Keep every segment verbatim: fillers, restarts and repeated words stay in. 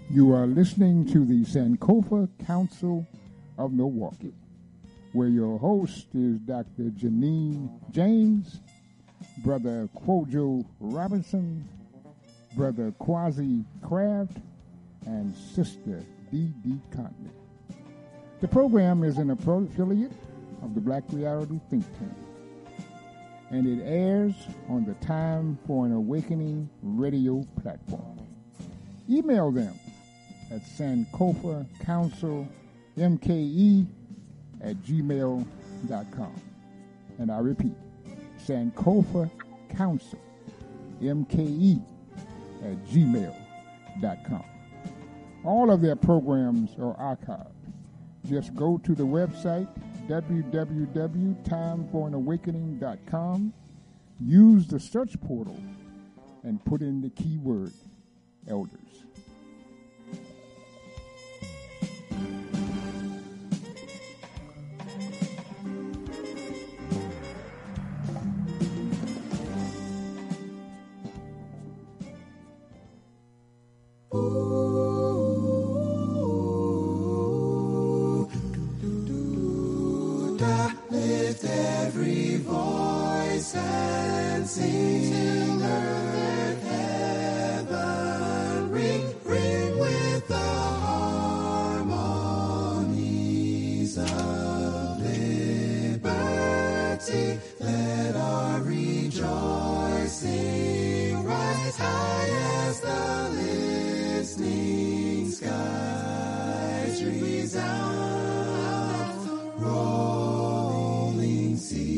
You are listening to the Sankofa Council of Milwaukee, where your host is Doctor Janine James, Brother Kwojo Robinson, Brother Quasi Craft, and Sister Dee Dee Conley. The program is an affiliate of the Black Reality Think Tank, and it airs on the Time for an Awakening radio platform. Email them at Sankofa Council M K E at gmail dot com. And I repeat, Sankofa Council M K E at gmail dot com. All of their programs are archived. Just go to the website w w w dot time for an awakening dot com, use the search portal, and put in the keyword elders. Lift every voice and sing, earth, heaven, ring, ring with the harmonies of liberty. Let our rejoicing rise high as the listening skies resound. Rolling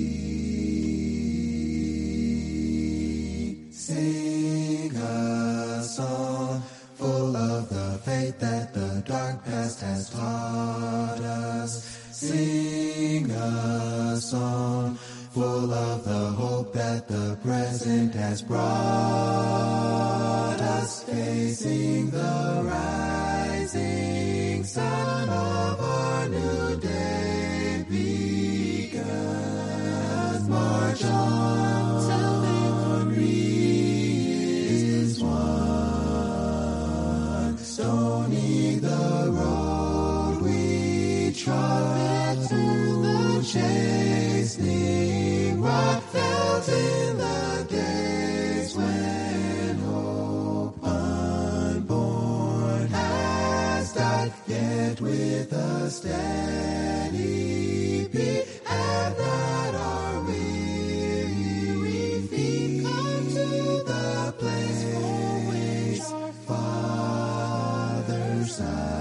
sea, sing a song full of the faith that the dark past has taught us. Sing a song full of the hope that the present has brought us. Facing the rising sun of our new day begun. March on till victory is won. Stony the road we trod through the chastening rock, felt in the days when hope unborn has died. Yet with a steady beat have not our weary feet come to the place Father's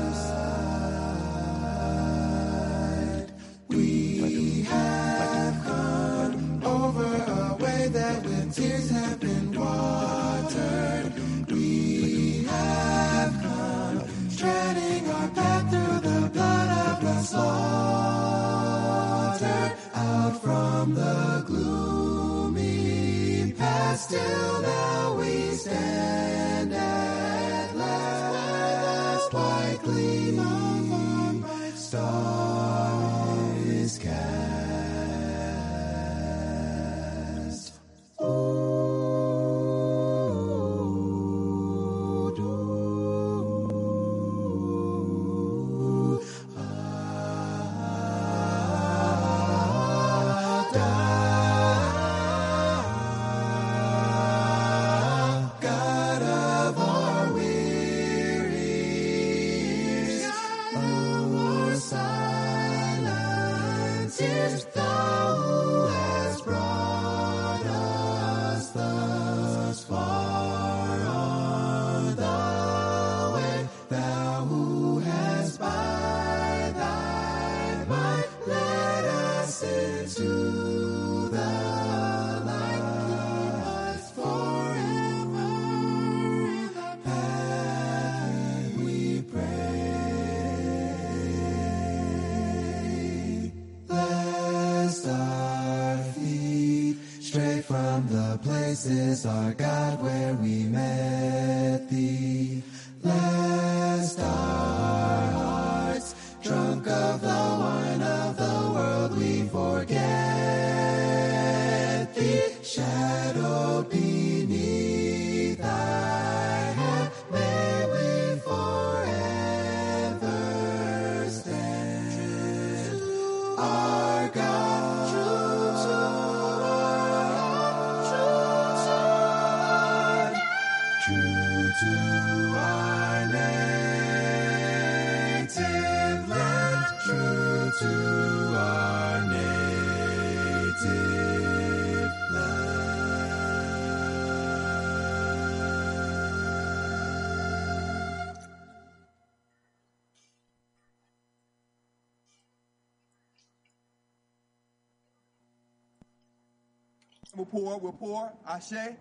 side. We have come over a way that with tears have been watered. We have come treading our path through the blood of the slaughter, out from the gloomy past, till now we stand at last. White gleam, star is cast. Ooh, do, ah, da, God of our wearies, of our silent tears, thou who hast brought us thus far on the way, thou who hast by thy might led us into the light. Keep us forever in the path we pray. Blessed our feet, straight from the places, our God, where we met thee. Blessed our hearts, drunk of the wine of the world, we forget thee. Shadowed beneath thy hand, may we forever We're poor, we're poor, Ashe. Ashe.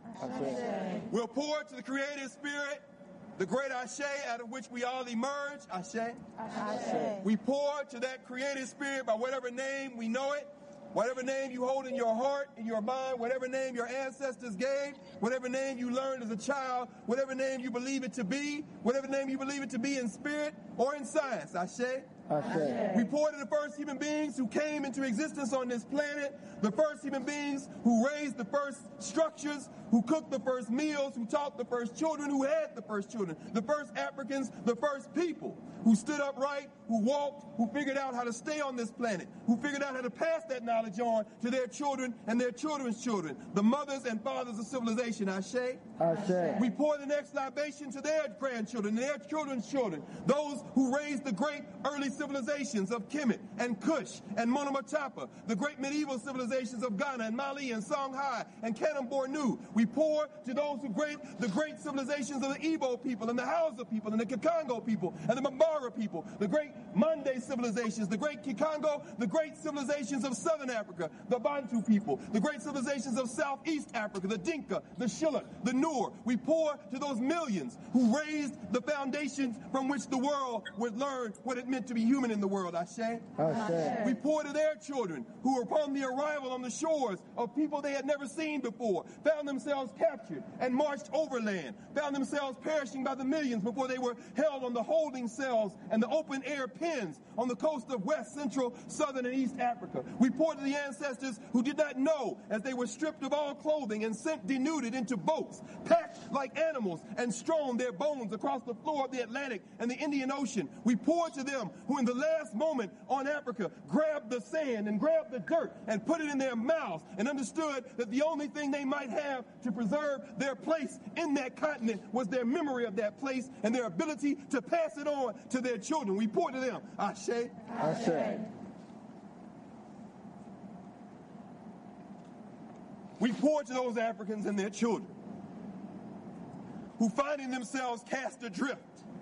We're poor to the creative spirit, the great Ashe out of which we all emerge, Ashe. Ashe. We pour to that creative spirit by whatever name we know it, whatever name you hold in your heart, in your mind, whatever name your ancestors gave, whatever name you learned as a child, whatever name you believe it to be, whatever name you believe it to be in spirit or in science, Ashe. Ashe. We pour to the first human beings who came into existence on this planet, the first human beings who raised the first structures, who cooked the first meals, who taught the first children, who had the first children, the first Africans, the first people, who stood upright, who walked, who figured out how to stay on this planet, who figured out how to pass that knowledge on to their children and their children's children, the mothers and fathers of civilization, Ashe. Ashe. We pour the next libation to their grandchildren, their children's children, those who raised the great early civilizations of Kemet and Kush and Monomotapa, the great medieval civilizations of Ghana and Mali and Songhai and Kanem Bornu. We pour to those who great the great civilizations of the Igbo people and the Hausa people and the Kikongo people and the Mambara people, the great Mande civilizations, the great Kikongo, the great civilizations of Southern Africa, the Bantu people, the great civilizations of Southeast Africa, the Dinka, the Shilluk, the Noor. We pour to those millions who raised the foundations from which the world would learn what it meant to be human in the world, Ashe. Ashe. We pour to their children who, upon the arrival on the shores of people they had never seen before, found themselves captured and marched overland, found themselves perishing by the millions before they were held on the holding cells and the open-air pens on the coast of West, Central, Southern, and East Africa. We pour to the ancestors who did not know as they were stripped of all clothing and sent denuded into boats, packed like animals, and strewn their bones across the floor of the Atlantic and the Indian Ocean. We pour to them who in the last moment on Africa grabbed the sand and grabbed the dirt and put it in their mouths and understood that the only thing they might have to preserve their place in that continent was their memory of that place and their ability to pass it on to their children. We pour to them, Ashe. Ashe. We pour to those Africans and their children who finding themselves cast adrift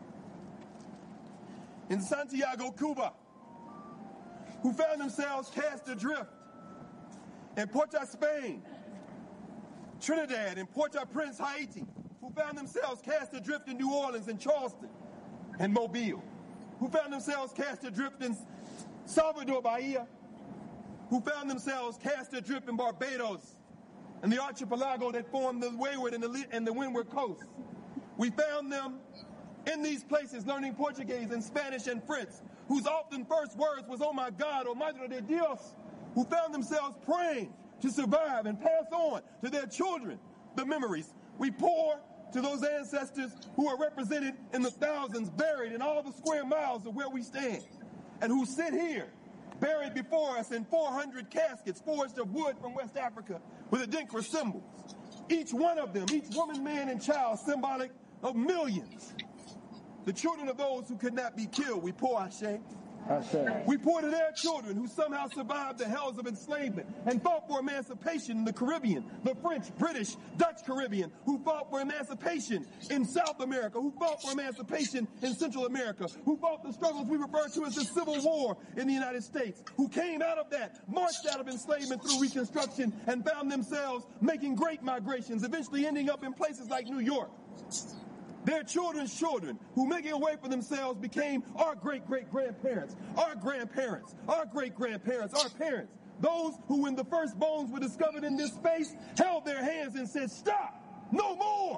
in Santiago, Cuba, who found themselves cast adrift in Porto, Spain, Trinidad, and Port-au-Prince, Haiti, who found themselves cast adrift in New Orleans and Charleston and Mobile, who found themselves cast adrift in Salvador, Bahia, who found themselves cast adrift in Barbados and the archipelago that formed the wayward and the, and the windward coast. We found them in these places learning Portuguese and Spanish and French, whose often first words was, "Oh my God, oh Madre de Dios," who found themselves praying to survive and pass on to their children the memories. We pour to those ancestors who are represented in the thousands buried in all the square miles of where we stand, and who sit here buried before us in four hundred caskets forged of wood from West Africa with Adinkra symbols. Each one of them, each woman, man, and child, symbolic of millions. The children of those who could not be killed, we pour, Ashe. Ashe. We pour to their children who somehow survived the hells of enslavement and fought for emancipation in the Caribbean, the French, British, Dutch Caribbean, who fought for emancipation in South America, who fought for emancipation in Central America, who fought the struggles we refer to as the Civil War in the United States, who came out of that, marched out of enslavement through Reconstruction, and found themselves making great migrations, eventually ending up in places like New York. Their children's children, who making a way for themselves became our great-great-grandparents, our grandparents, our great-grandparents, our parents. Those who, when the first bones were discovered in this space, held their hands and said, "Stop! No more!"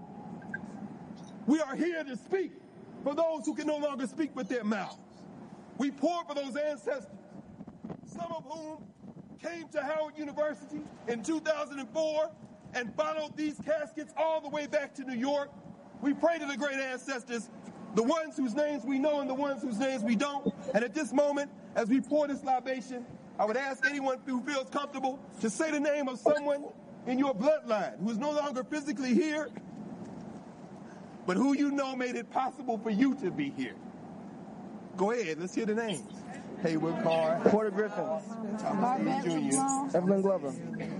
We are here to speak for those who can no longer speak with their mouths. We pour for those ancestors, some of whom came to Howard University in two thousand four and followed these caskets all the way back to New York. We pray to the great ancestors, the ones whose names we know and the ones whose names we don't. And at this moment, as we pour this libation, I would ask anyone who feels comfortable to say the name of someone in your bloodline who is no longer physically here, but who you know made it possible for you to be here. Go ahead, let's hear the names. Haywood Carr, Porter Griffin, Thomas Lee Junior, Evelyn Glover.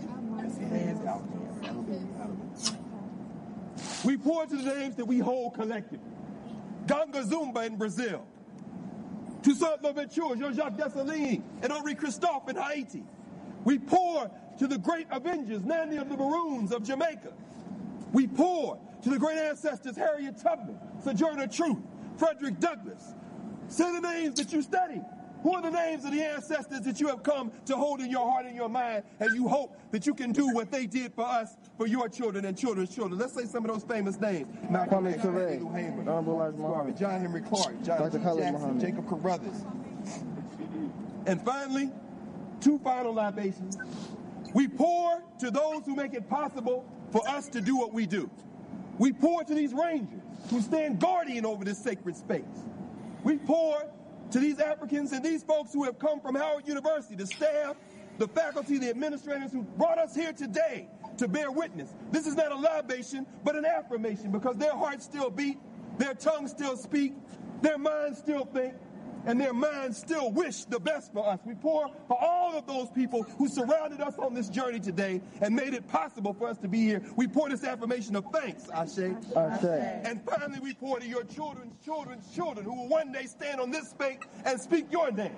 We pour to the names that we hold collectively. Ganga Zumba in Brazil. Toussaint Louverture, Jean-Jacques Dessalines, and Henri Christophe in Haiti. We pour to the great Avengers, Nanny of the Maroons of Jamaica. We pour to the great ancestors Harriet Tubman, Sojourner Truth, Frederick Douglass. Say the names that you study. Who are the names of the ancestors that you have come to hold in your heart and your mind, and you hope that you can do what they did for us, for your children and children's children? Let's say some of those famous names. Malcolm X, Abdul Hamer, John Henry Clark, John G. Jackson, Jacob Carruthers. And finally, two final libations. We pour to those who make it possible for us to do what we do. We pour to these rangers who stand guardian over this sacred space. We pour to these Africans and these folks who have come from Howard University, the staff, the faculty, the administrators who brought us here today to bear witness. This is not a libation, but an affirmation, because their hearts still beat, their tongues still speak, their minds still think, and their minds still wish the best for us. We pour for all of those people who surrounded us on this journey today and made it possible for us to be here. We pour this affirmation of thanks, Ashe. Ashe. And finally, we pour to your children's children's children who will one day stand on this space and speak your name.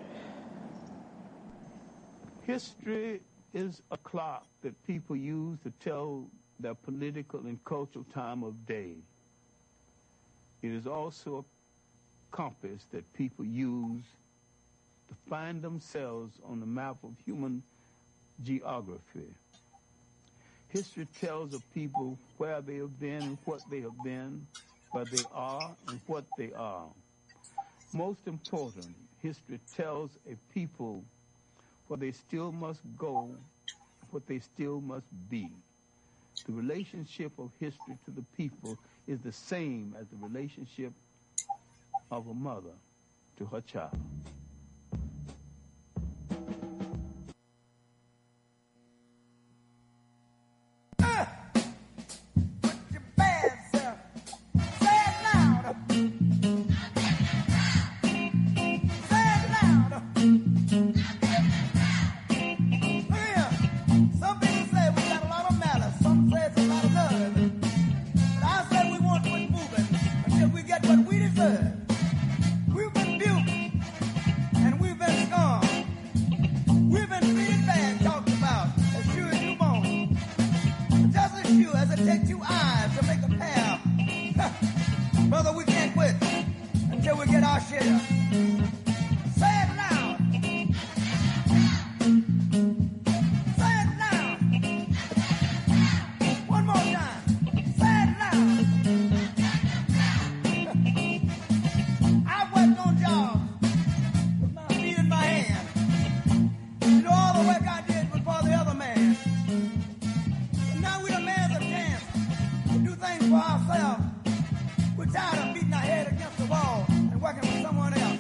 History is a clock that people use to tell their political and cultural time of day. It is also a compass that people use to find themselves on the map of human geography. History tells of people where they have been and what they have been, where they are and what they are. Most important, history tells a people where they still must go, what they still must be. The relationship of history to the people is the same as the relationship of a mother to her child. Uh, put your bad self. Say it loud. Say it loud. Look here. Some people say we got a lot of malice. Some say it's a lot of love. But I say we won't quit moving until we get what we deserve. We've been built, and we've been scorned. We've been treated bad, talked about, as sure as you born. Just as sure as it takes two eyes to make a pair. Brother, we can't quit until we get our share. Say it loud. Say it loud. One more time. Say it loud. I've worked on jobs with my feet in my hand. You know, all the work I did was for the other man. But now we done man's a chance to do things for ourselves. We're tired of beating our head against the wall and working for someone else.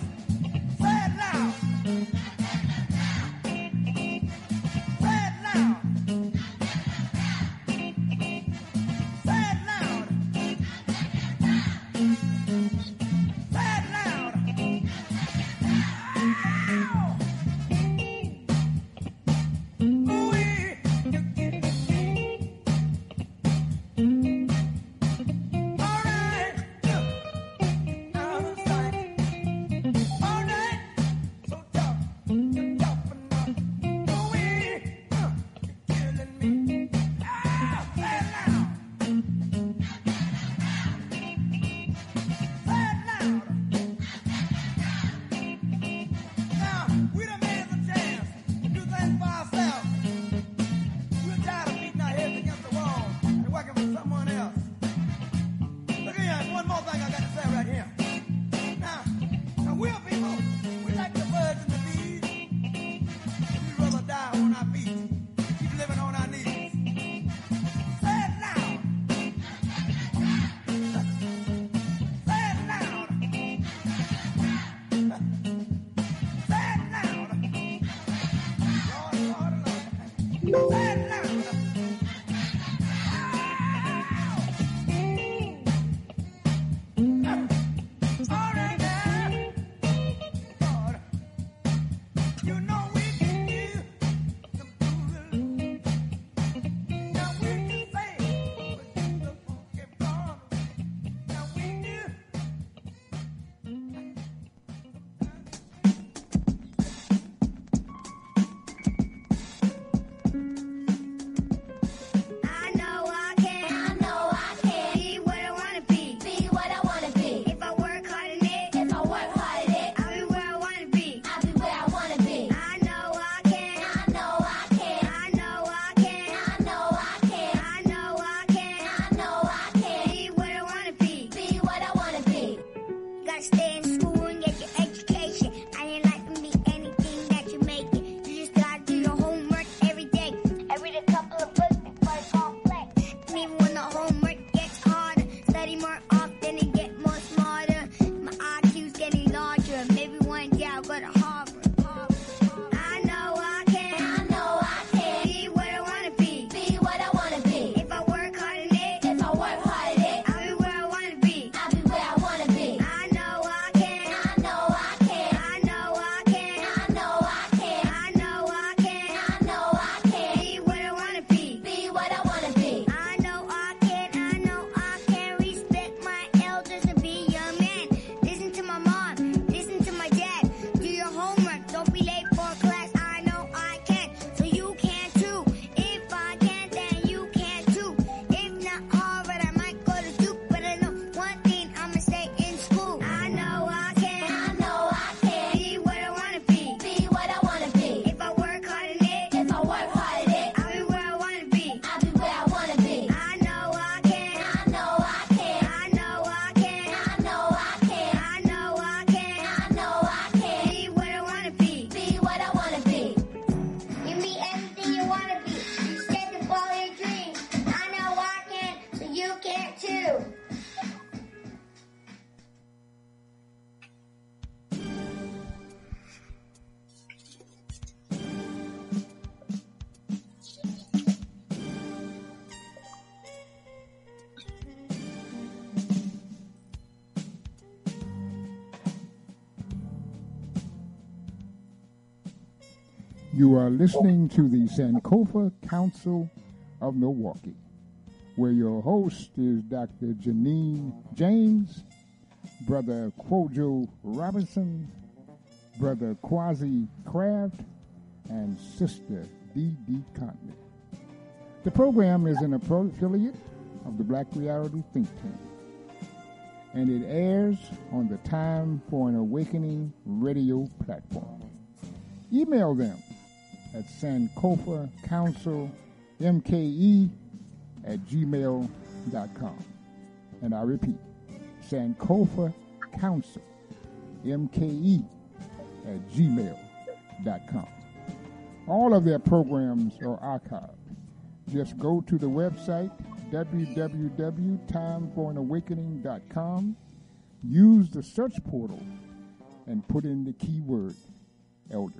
You are listening to the Sankofa Council of Milwaukee, where your host is Doctor Janine James, Brother Kwojo Robinson, Brother Quasi Craft, and Sister Dee Dee Conley. The program is an affiliate of the Black Reality Think Tank, and it airs on the Time for an Awakening radio platform. Email them at Sankofa Council M K E at gmail dot com. And I repeat, Sankofa Council M K E at gmail dot com. All of their programs are archived. Just go to the website w w w dot time for an awakening dot com, use the search portal, and put in the keyword elders.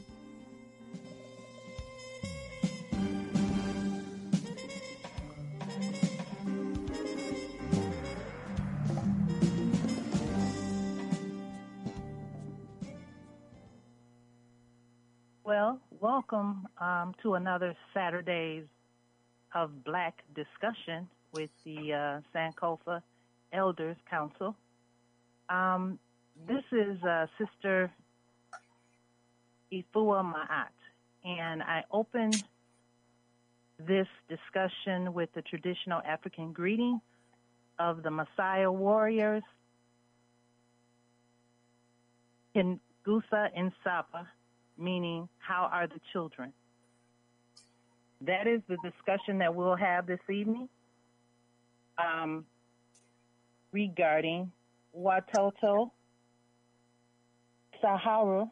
Well, welcome um, to another Saturdays of Black discussion with the uh, Sankofa Elders Council. Um, this is uh, Sister Ifua Ma'at, and I open this discussion with the traditional African greeting of the Messiah warriors, Kingusa Insapa, meaning, how are the children? That is the discussion that we'll have this evening um, regarding Watoto Saharu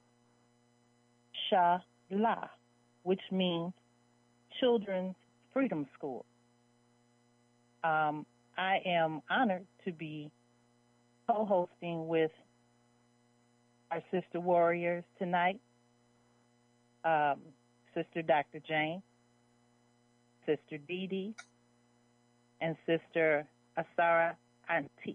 Shala, which means Children's Freedom School. Um, I am honored to be co-hosting with our sister warriors tonight, um, Sister Doctor Jane, Sister Dee Dee, and Sister Asara Auntie.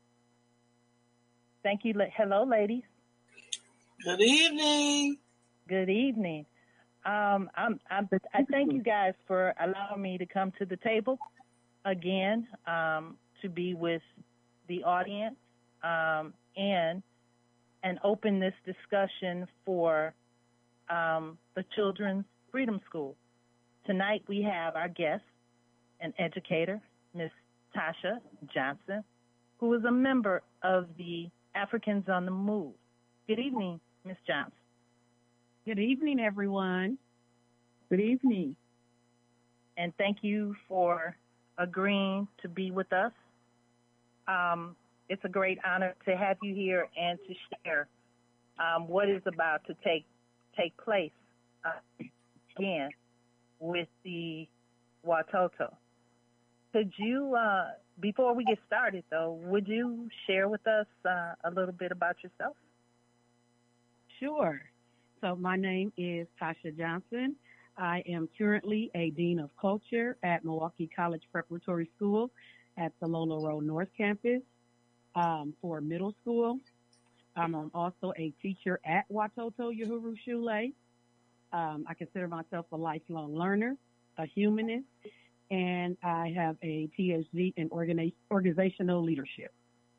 Thank you. Hello, ladies. Good evening. Good evening. Um, I'm, I'm, I thank you guys for allowing me to come to the table again um, to be with the audience um, and and open this discussion for um, the Children's Freedom School. Tonight we have our guest, an educator, Miss Tasha Johnson, who is a member of the Africans on the Move. Good evening, Miss Johnson. Good evening, everyone. Good evening. And thank you for agreeing to be with us. Um, it's a great honor to have you here and to share um, what is about to take take place uh, again with the Watoto. Could you, uh, before we get started, though, would you share with us uh, a little bit about yourself? Sure. So my name is Tasha Johnson. I am currently a Dean of Culture at Milwaukee College Preparatory School at the Lola Road North Campus um, for middle school. Um, I'm also a teacher at Watoto Uhuru Shule. Um, I consider myself a lifelong learner, a humanist, and I have a P H D in organi- organizational leadership.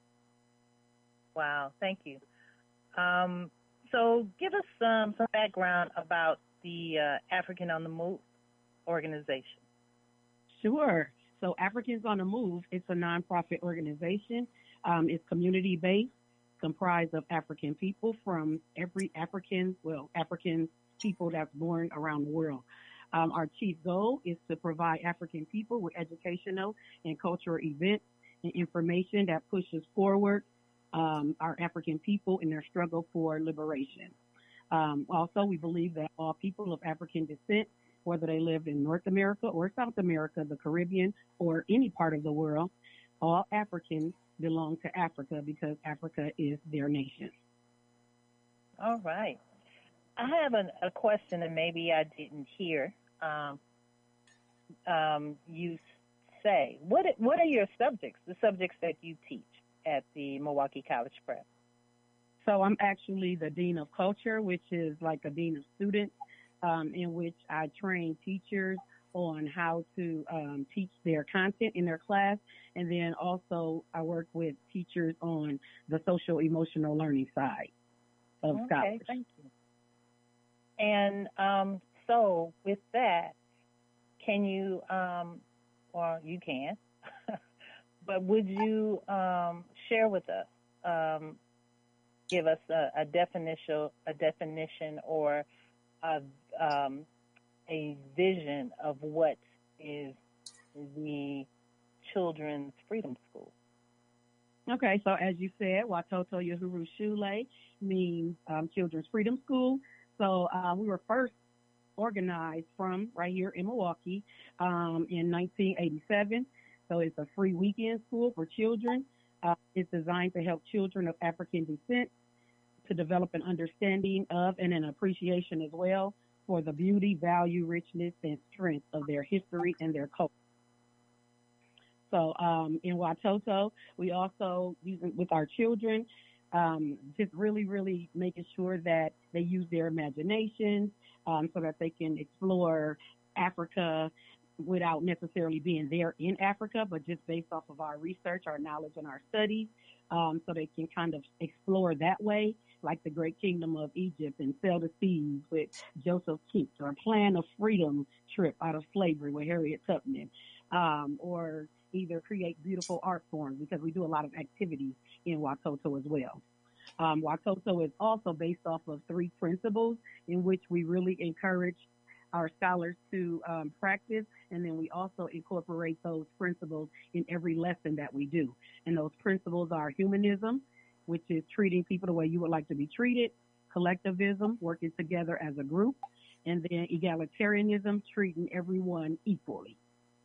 Wow, thank you. Um, so give us um, some background about the uh, African on the Move organization. Sure. So Africans on the Move, it's a nonprofit organization. Um, it's community-based, comprised of African people from every African, well, African people that's born around the world. Um, our chief goal is to provide African people with educational and cultural events and information that pushes forward um, our African people in their struggle for liberation. Um, also, we believe that all people of African descent, whether they live in North America or South America, the Caribbean, or any part of the world, all Africans belong to Africa because Africa is their nation. All right. I have an, a question that maybe I didn't hear um, um, you say. What What are your subjects, the subjects that you teach at the Milwaukee College Prep? So I'm actually the Dean of Culture, which is like a Dean of Students. um, in which I train teachers on how to um, teach their content in their class. And then also I work with teachers on the social emotional learning side of Okay, scholars. thank you. And um, so with that, can you, um, or you can, but would you um, share with us, um, give us a, a definition, a definition, or a, um, a vision of what is the Children's Freedom School? Okay, so as you said, Watoto Yahuru Shule means um, Children's Freedom School. So uh, we were first organized from right here in Milwaukee um, in nineteen eighty-seven. So it's a free weekend school for children. Uh, it's designed to help children of African descent to develop an understanding of and an appreciation as well for the beauty, value, richness, and strength of their history and their culture. So um, in Watoto, we also, using with our children, um, just really, really making sure that they use their imaginations um, so that they can explore Africa without necessarily being there in Africa, but just based off of our research, our knowledge, and our studies, um, so they can kind of explore that way, like the Great Kingdom of Egypt and Sail the Seas with Joseph Keats, or Plan of Freedom trip out of slavery with Harriet Tubman, um, or either create beautiful art forms, because we do a lot of activities in Watoto as well. Um, Watoto is also based off of three principles in which we really encourage our scholars to um, practice, and then we also incorporate those principles in every lesson that we do. And those principles are humanism, which is treating people the way you would like to be treated, collectivism, working together as a group, and then egalitarianism, treating everyone equally.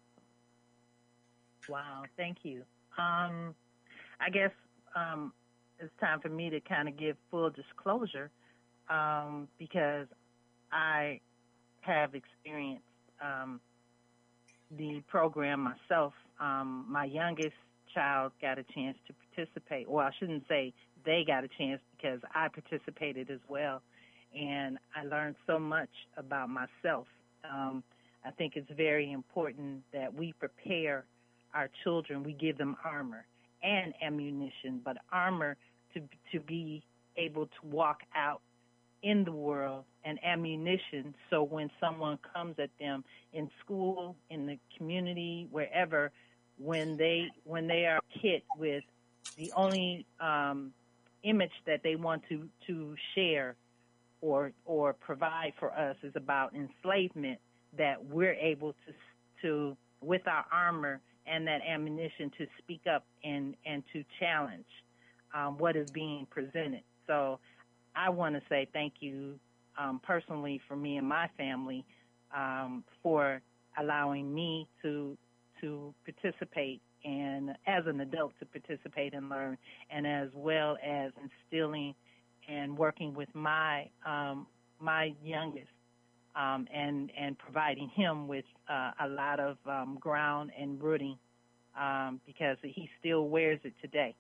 Wow, thank you. Um, I guess um, it's time for me to kind of give full disclosure um, because I have experienced um, the program myself. Um, my youngest child got a chance to participate. Well, I shouldn't say they got a chance, because I participated as well, and I learned so much about myself. Um, I think it's very important that we prepare our children. We give them armor and ammunition, but armor to to be able to walk out in the world, and ammunition so when someone comes at them in school, in the community, wherever, when they when they are hit with the only um, image that they want to, to share or or provide for us is about enslavement, that we're able to to with our armor and that ammunition to speak up and, and to challenge um, what is being presented. So I want to say thank you um, personally for me and my family um, for allowing me to to participate and as an adult to participate and learn, and as well as instilling and working with my um, my youngest um, and and providing him with uh, a lot of um, ground and rooting um, because he still wears it today.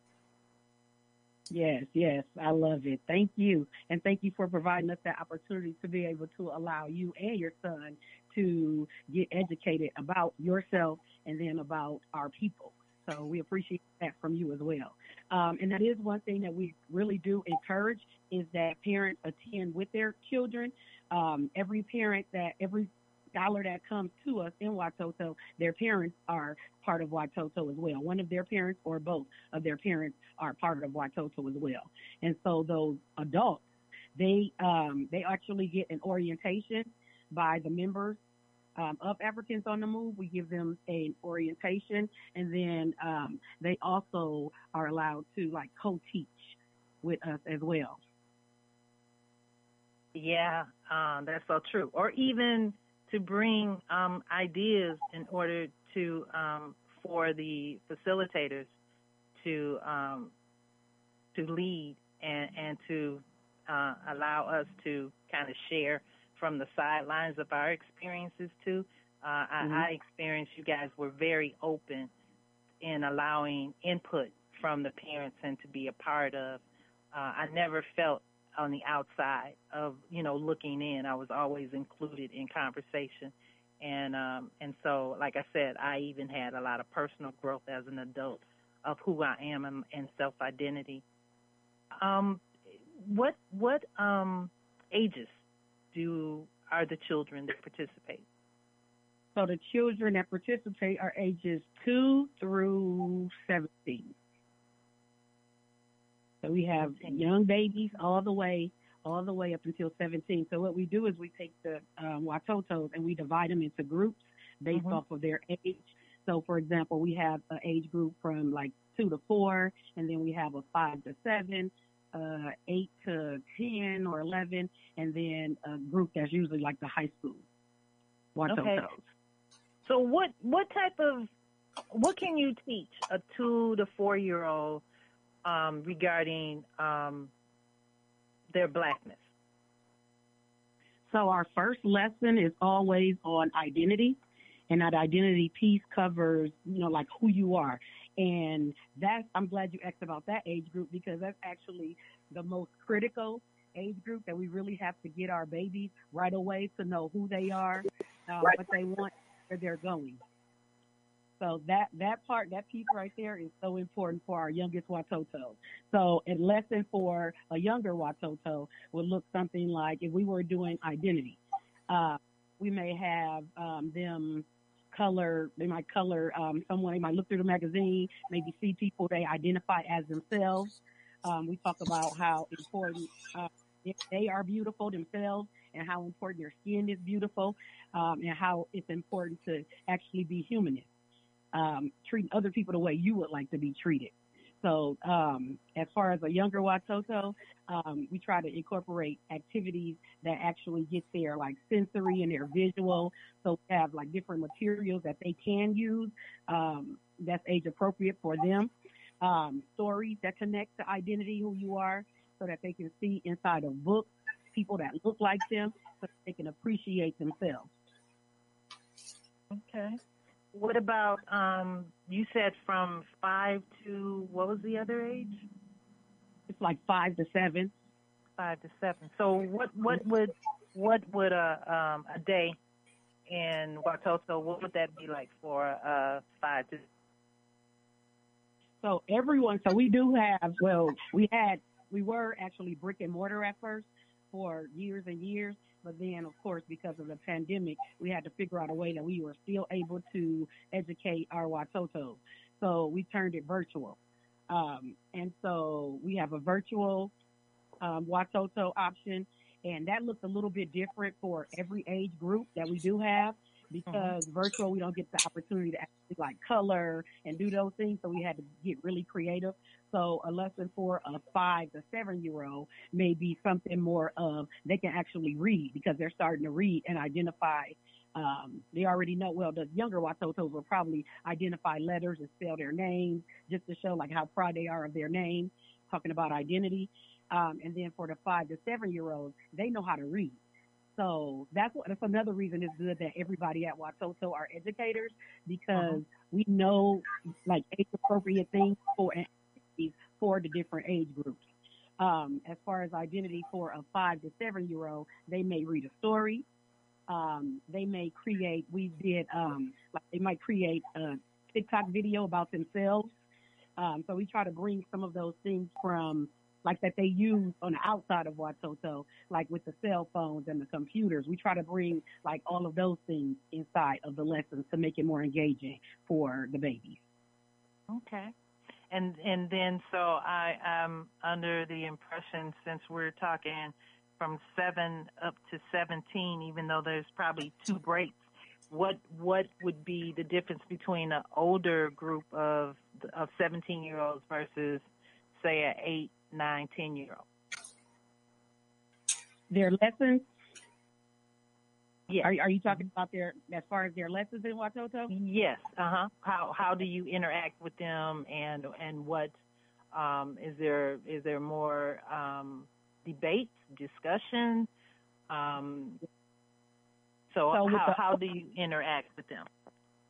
Yes, yes, I love it. Thank you. And thank you for providing us that opportunity to be able to allow you and your son to get educated about yourself and then about our people. So we appreciate that from you as well. Um, and that is one thing that we really do encourage, is that parents attend with their children. Um, every parent that, every scholar that comes to us in Watoto, their parents are part of Watoto as well. One of their parents or both of their parents are part of Watoto as well. And so those adults, they um, they actually get an orientation by the members um, of Africans on the Move. We give them an orientation, and then um, they also are allowed to like co-teach with us as well. Yeah, um, that's so true. Or even to bring um, ideas in order to um, for the facilitators to um, to lead and, and to uh, allow us to kind of share from the sidelines of our experiences too. Uh, mm-hmm. I, I experienced you guys were very open in allowing input from the parents and to be a part of. Uh, I never felt on the outside of, you know, looking in. I was always included in conversation. And um, and so, like I said, I even had a lot of personal growth as an adult of who I am and, and self-identity. Um, what what um, ages do are the children that participate? So the children that participate are ages two through seventeen. So we have young babies all the way, all the way up until seventeen. So what we do is we take the um, Watotos and we divide them into groups based Mhm. off of their age. So for example, we have an age group from like two to four, and then we have a five to seven, uh, eight to ten or eleven, and then a group that's usually like the high school Watotos. Okay. So what what type of what can you teach a two to four year old um, regarding um, their blackness? So our first lesson is always on identity, and that identity piece covers, you know, like who you are. And that's, I'm glad you asked about that age group, because that's actually the most critical age group that we really have to get our babies right away to know who they are, uh, what they want, where they're going. So that, that part, that piece right there is so important for our youngest Watoto. So a lesson for a younger Watoto would look something like, if we were doing identity, uh, we may have um, them color, they might color um, someone, they might look through the magazine, maybe see people they identify as themselves. Um, we talk about how important uh, if they are beautiful themselves, and how important their skin is beautiful, um, and how it's important to actually be humanist. Um, treating other people the way you would like to be treated. So um, as far as a younger Watoto, um, we try to incorporate activities that actually get their like sensory and their visual. So we have like different materials that they can use um, that's age appropriate for them. Um, stories that connect to identity, who you are, so that they can see inside of books people that look like them, so that they can appreciate themselves. Okay. What about, um, you said from five to, what was the other age? It's like five to seven. Five to seven. So what, what would, what would a, um, a day in Watoto, what would that be like for, uh, five to? So everyone, so we do have, well, we had, we were actually brick and mortar at first for years and years. But then, of course, because of the pandemic, we had to figure out a way that we were still able to educate our Watoto. So we turned it virtual. Um, and so we have a virtual um, Watoto option, and that looks a little bit different for every age group that we do have, because mm-hmm. virtual, we don't get the opportunity to actually like color and do those things. So we had to get really creative. So a lesson for a five to seven year old may be something more of they can actually read, because they're starting to read and identify. Um, they already know, well, the younger Watotos will probably identify letters and spell their names just to show like how proud they are of their name, talking about identity. Um, and then for the five to seven year olds, they know how to read. So that's what, that's another reason it's good that everybody at Watoto are educators, because uh-huh. we know like age appropriate things for for the different age groups. Um, as far as identity for a five to seven year old, they may read a story. Um, they may create, we did, um, like they might create a TikTok video about themselves. Um, so we try to bring some of those things from like that they use on the outside of Watoto, like with the cell phones and the computers. We try to bring like all of those things inside of the lessons to make it more engaging for the babies. Okay. And and then so I am under the impression, since we're talking from seven up to seventeen, even though there's probably two breaks, what what would be the difference between an older group of of seventeen year olds versus say an eight, nine, ten year old? Their lessons? Yes. Are, are you talking about their, as far as their lessons in Watoto? Yes. Uh huh. How how do you interact with them, and and what um, is there is there more um, debate, discussion? Um, so So with how the- how do you interact with them?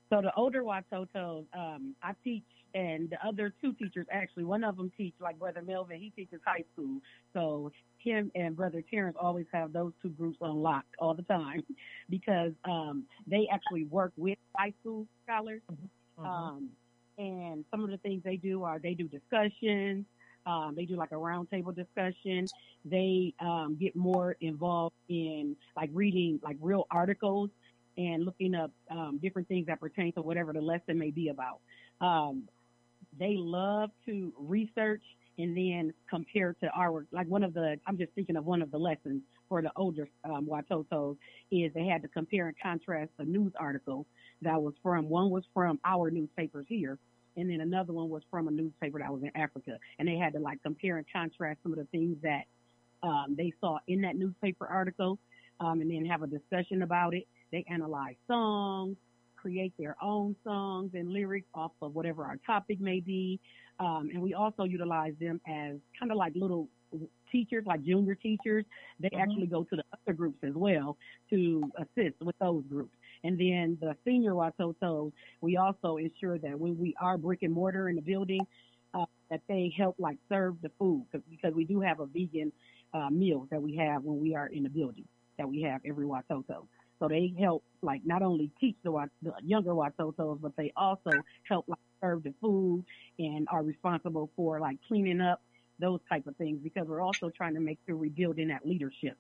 So the older Watotos, um, I teach, and the other two teachers, actually, one of them teach, like Brother Melvin, he teaches high school. So him and Brother Terrence always have those two groups on lock all the time because um, they actually work with high school scholars. Mm-hmm. Um, and some of the things they do are they do discussions. Um, they do like a roundtable discussion. They um, get more involved in like reading like real articles and looking up um, different things that pertain to whatever the lesson may be about. Um, they love to research and then compare to our, like one of the, I'm just thinking of one of the lessons for the older um, Watotos is they had to compare and contrast a news article that was from, one was from our newspapers here, and then another one was from a newspaper that was in Africa. And they had to like compare and contrast some of the things that um, they saw in that newspaper article um, and then have a discussion about it. They analyze songs, create their own songs and lyrics off of whatever our topic may be. Um, and we also utilize them as kind of like little teachers, like junior teachers. They mm-hmm. actually go to the other groups as well to assist with those groups. And then the senior Watotos, we also ensure that when we are brick and mortar in the building, uh, that they help like serve the food because we do have a vegan uh, meal that we have when we are in the building that we have every Watoto. So they help like not only teach the, the younger Watotos, but they also help like serve the food and are responsible for like cleaning up those type of things because we're also trying to make sure we're building that leadership.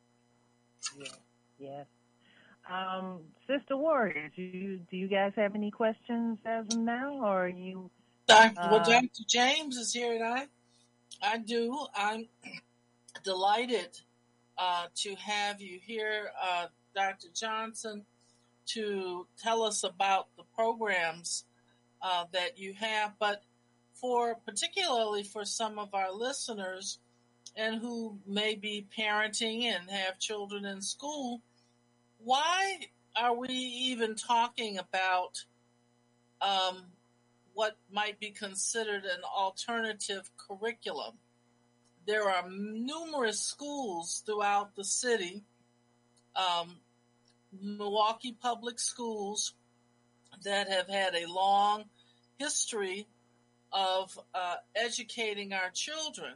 Yes, yes. Um, Sister Warriors, do you, do you guys have any questions as of now, or are you? Doctor Uh, well, Doctor James is here, and I, I do. I'm delighted uh, to have you here, uh, Doctor Johnson, to tell us about the programs uh, that you have. But for particularly for some of our listeners, and who may be parenting and have children in school, why are we even talking about um, what might be considered an alternative curriculum? There are numerous schools throughout the city, um, Milwaukee Public Schools, that have had a long history of uh, educating our children.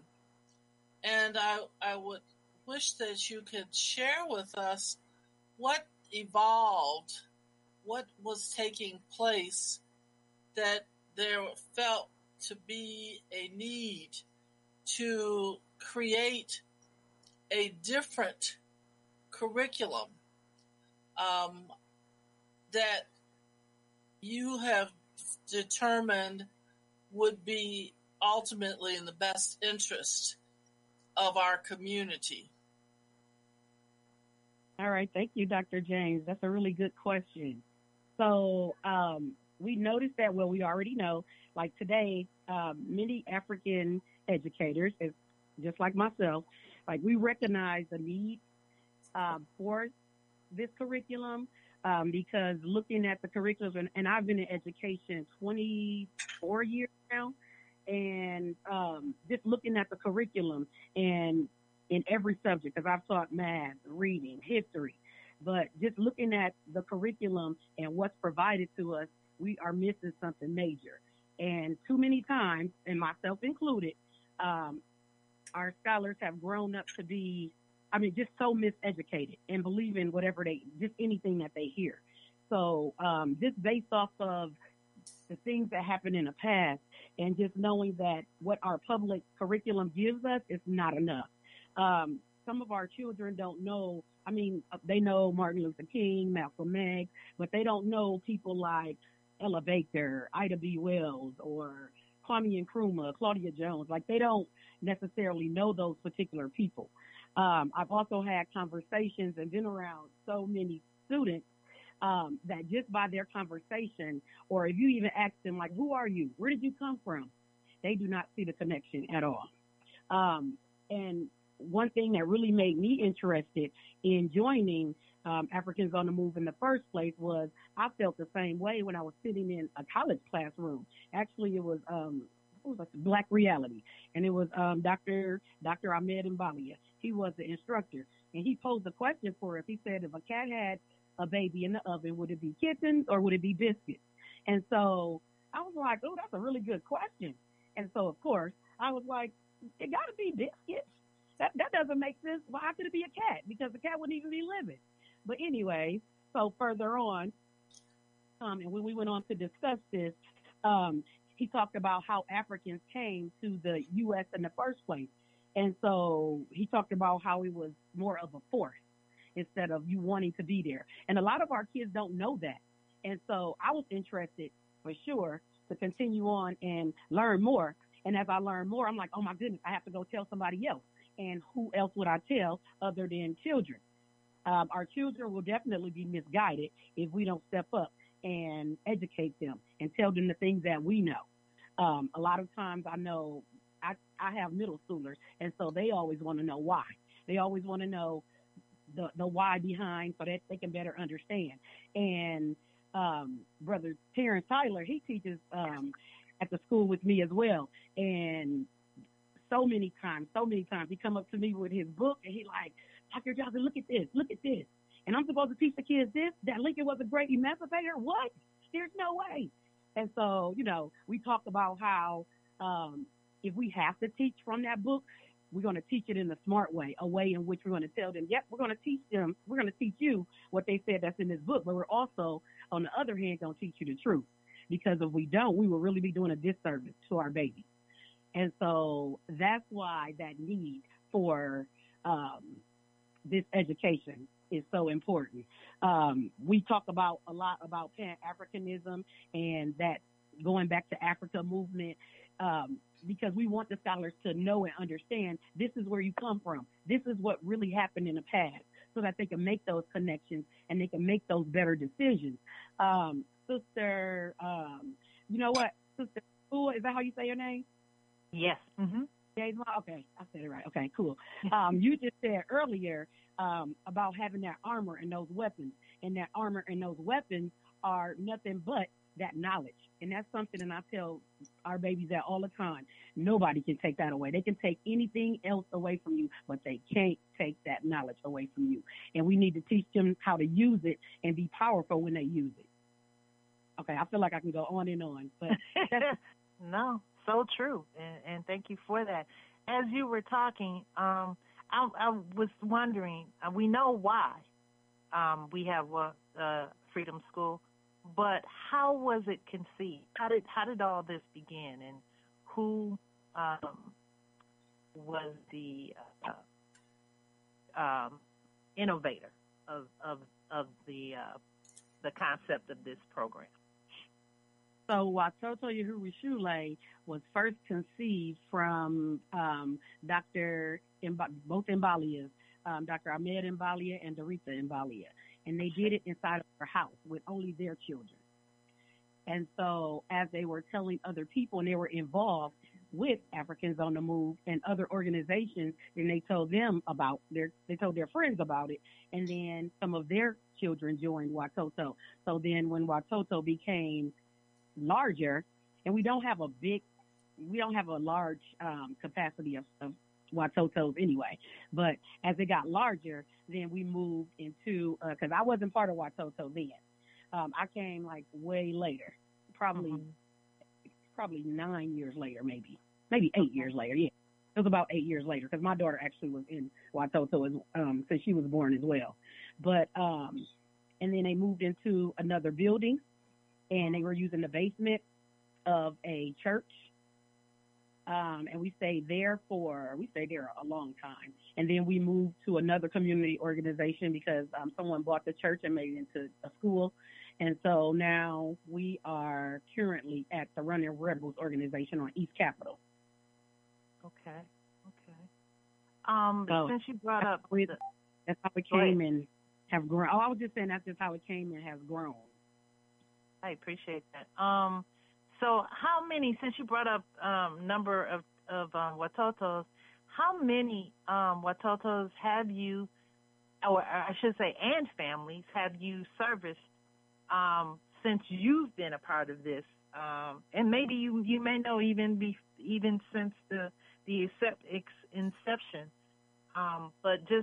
And I, I would wish that you could share with us what evolved, what was taking place, that there felt to be a need to create a different curriculum um, that you have determined would be ultimately in the best interest of our community. All right. Thank you, Doctor James. That's a really good question. So um, we noticed that, well, we already know, like today, um, many African educators, just like myself, like we recognize the need um, for this curriculum um, because looking at the curriculums, and, and I've been in education twenty-four years now, and um, just looking at the curriculum and in every subject, because I've taught math, reading, history, but just looking at the curriculum and what's provided to us, we are missing something major. And too many times, and myself included, um, our scholars have grown up to be, I mean, just so miseducated and believe in whatever they, just anything that they hear. So um, just based off of the things that happened in the past and just knowing that what our public curriculum gives us is not enough. Um, some of our children don't know, I mean, they know Martin Luther King, Malcolm X, but they don't know people like Ella Baker, Ida B. Wells, or Kwame Nkrumah, Claudia Jones. Like, they don't necessarily know those particular people. Um, I've also had conversations and been around so many students um, that just by their conversation, or if you even ask them, like, who are you? Where did you come from? They do not see the connection at all. Um, and one thing that really made me interested in joining um, Africans on the Move in the first place was I felt the same way when I was sitting in a college classroom. Actually, it was um, it was like Black Reality, and it was um, Doctor Doctor Ahmed Mbalia. He was the instructor, and he posed a question for us. He said, if a cat had a baby in the oven? Would it be kittens or would it be biscuits? And so I was like, oh, that's a really good question. And so, of course, I was like, it got to be biscuits. That that doesn't make sense. Why could it be a cat? Because the cat wouldn't even be living. But anyway, so further on, um, and when we went on to discuss this, um, he talked about how Africans came to the U S in the first place. And so he talked about how it was more of a force instead of you wanting to be there. And a lot of our kids don't know that. And so I was interested for sure to continue on and learn more. And as I learn more, I'm like, oh my goodness, I have to go tell somebody else. And who else would I tell other than children? Um, our children will definitely be misguided if we don't step up and educate them and tell them the things that we know. Um, a lot of times I know I, I have middle schoolers, and so they always want to know why. They always want to know the, the why behind so that they can better understand. And um, Brother Terrence Tyler, he teaches um, at the school with me as well. And so many times, so many times, he come up to me with his book, and he like, Doctor Johnson, look at this, look at this. And I'm supposed to teach the kids this, that Lincoln was a great emancipator? What? There's no way. And so, you know, we talked about how um, if we have to teach from that book, we're going to teach it in the smart way, a way in which we're going to tell them, yep, we're going to teach them, we're going to teach you what they said that's in this book, but we're also, on the other hand, going to teach you the truth. Because if we don't, we will really be doing a disservice to our babies. And so that's why that need for um, this education is so important. Um, we talk about a lot about Pan-Africanism and that going back to Africa movement, um, because we want the scholars to know and understand this is where you come from. This is what really happened in the past so that they can make those connections and they can make those better decisions. Um, Sister, um, you know what? Sister, is that how you say your name? Yes. Mm-hmm. Okay, I said it right. Okay, cool. Um, you just said earlier um, about having that armor and those weapons, and that armor and those weapons are nothing but that knowledge. And that's something that I tell our babies that all the time. Nobody can take that away. They can take anything else away from you, but they can't take that knowledge away from you. And we need to teach them how to use it and be powerful when they use it. Okay, I feel like I can go on and on, but that's no, so true, and, and thank you for that. As you were talking, um, I, I was wondering. Uh, we know why um, we have a uh, uh, Freedom School, but how was it conceived? How did how did all this begin, and who um, was the uh, um, innovator of of of the uh, the concept of this program? So Watoto Uhuru Shule was first conceived from um, Doctor Imba- both Mbalias, um, Doctor Ahmed Mbalia and Dorita Mbalia, and they did it inside of their house with only their children. And so as they were telling other people and they were involved with Africans on the Move and other organizations, and they told them about their, they told their friends about it, and then some of their children joined Watoto. So then when Watoto became larger, and we don't have a big, we don't have a large um, capacity of, of Watotos anyway, but as it got larger, then we moved into, because uh, I wasn't part of Watoto then. Um, I came like way later, probably, mm-hmm. probably nine years later, maybe, maybe eight years later. Yeah, it was about eight years later because my daughter actually was in Watoto as, um, since she was born as well. But um, and then they moved into another building. And they were using the basement of a church. Um, and we stayed there for, we stayed there a long time. And then we moved to another community organization because um, someone bought the church and made it into a school. And so now we are currently at the Running Rebels organization on East Capitol. Okay, okay. Um, so since you brought up... We, the, that's how it came and have grown. Oh, I was just saying that's just how it came and has grown. I appreciate that. Um, so how many, since you brought up um, number of, of um, Watotos, how many um, Watotos have you, or I should say, and families have you serviced um, since you've been a part of this? Um, and maybe you, you may know even be, even since the the inception. Um, but just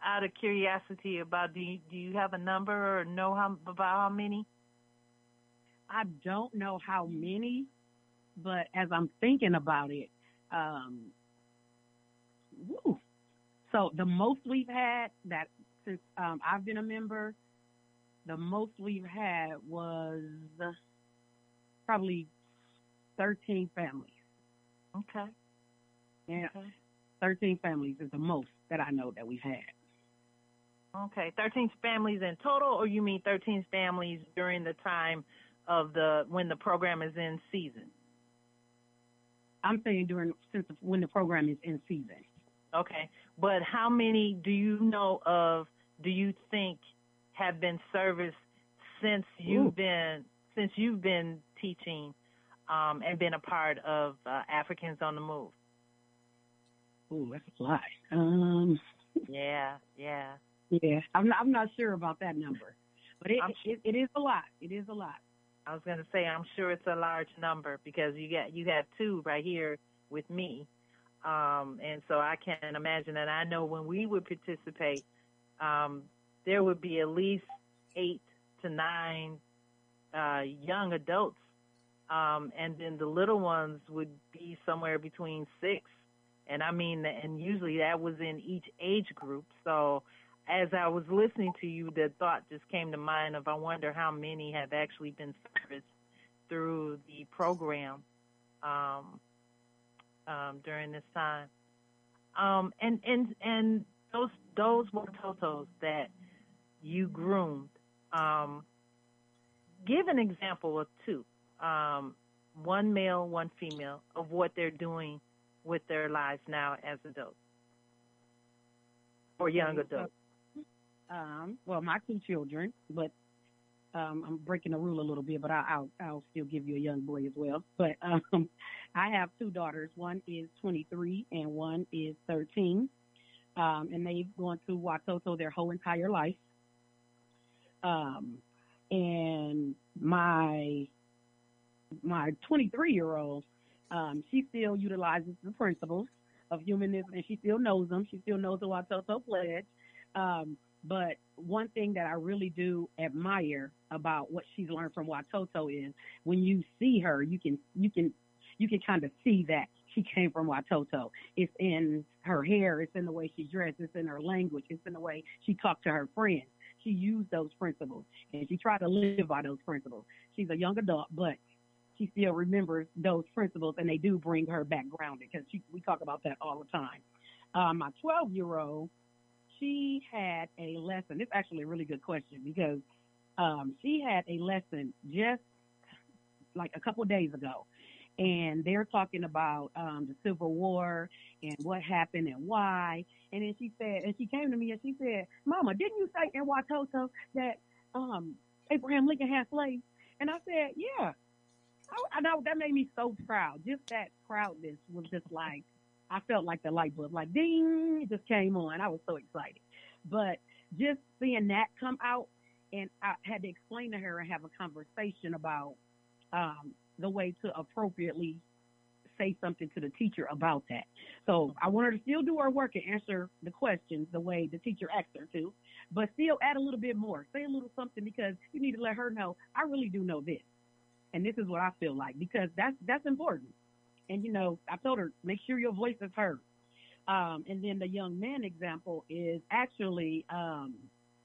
out of curiosity, about do you, do you have a number or know how about how many? I don't know how many, but as I'm thinking about it, um, woo, so the most we've had that since um, I've been a member, the most we've had was probably thirteen families. Okay. Yeah, Okay. thirteen families is the most that I know that we've had. Okay, thirteen families in total, or you mean thirteen families during the time of the when the program is in season? I'm saying during since the, when the program is in season. Okay, but how many do you know of? Do you think have been serviced since you've Ooh. been since you've been teaching um, and been a part of uh, Africans on the Move? Ooh, that's a lot. Um, Yeah, yeah. yeah, I'm not, I'm not sure about that number, but it, I'm it it is a lot. It is a lot. I was going to say, I'm sure it's a large number because you got you have two right here with me, um, and so I can imagine. And I know when we would participate, um, there would be at least eight to nine uh, young adults, um, and then the little ones would be somewhere between six, and I mean, and usually that was in each age group. So as I was listening to you, the thought just came to mind of I wonder how many have actually been serviced through the program um, um, during this time. Um, and and and those those Watotos that you groomed, um, give an example of two, um, one male, one female, of what they're doing with their lives now as adults or young adults. Um, well, my two children, but um, I'm breaking the rule a little bit, but I, I'll I'll still give you a young boy as well. But um, I have two daughters. One is twenty-three and one is thirteen, um, and they've gone through Watoto their whole entire life. Um, and my my twenty-three year old, um, she still utilizes the principles of humanism, and she still knows them. She still knows the Watoto pledge. Um, But one thing that I really do admire about what she's learned from Watoto is when you see her, you can you can you can kind of see that she came from Watoto. It's in her hair, it's in the way she dressed, it's in her language, it's in the way she talked to her friends. She used those principles and she tried to live by those principles. She's a young adult, but she still remembers those principles, and they do bring her back grounded because we talk about that all the time. Uh, my twelve-year-old. She had a lesson. It's actually a really good question because um, she had a lesson just like a couple of days ago, and they're talking about um, the Civil War and what happened and why. And then she said, and she came to me and she said, "Mama, didn't you say in Watoto that um, Abraham Lincoln had slaves?" And I said, "Yeah." I, I know that made me so proud. Just that proudness was just like. I felt like the light bulb, like ding, it just came on. I was so excited. But just seeing that come out, and I had to explain to her and have a conversation about um, the way to appropriately say something to the teacher about that. So I want her to still do her work and answer the questions the way the teacher asked her to, but still add a little bit more. Say a little something because you need to let her know, I really do know this. And this is what I feel like, because that's that's important. And, you know, I told her, make sure your voice is heard. Um, and then the young man example is actually um,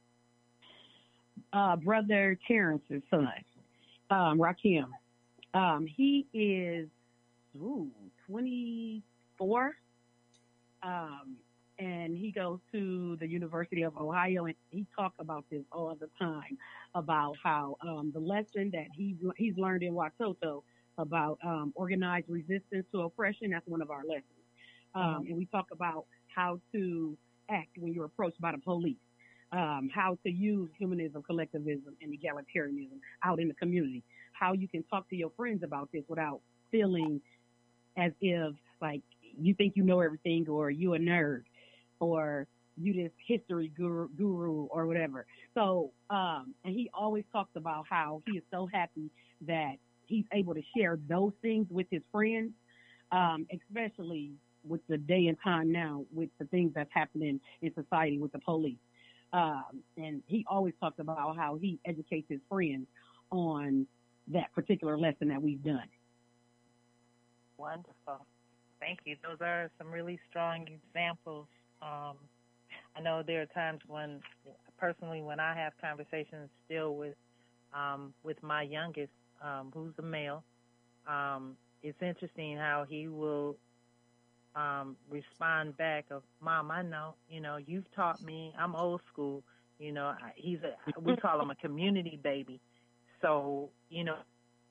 uh, Brother Terrence's son, um, Rakim. Um, he is ooh, twenty-four, um, and he goes to the University of Ohio, and he talks about this all the time, about how um, the lesson that he he's learned in Watoto about um, organized resistance to oppression. That's one of our lessons. Um, mm-hmm. And we talk about how to act when you're approached by the police, um, how to use humanism, collectivism, and egalitarianism out in the community, how you can talk to your friends about this without feeling as if, like, you think you know everything, or you a nerd, or you this history guru, guru or whatever. So, um, and he always talks about how he is so happy that he's able to share those things with his friends, um, especially with the day and time now, with the things that's happening in society with the police. Um, and he always talks about how he educates his friends on that particular lesson that we've done. Wonderful. Thank you. Those are some really strong examples. Um, I know there are times when, personally, when I have conversations still with um, with my youngest, um, who's a male, um, it's interesting how he will um, respond back of, Mom, I know, you know, you've taught me, I'm old school, you know, I- he's a, we call him a community baby. So, you know,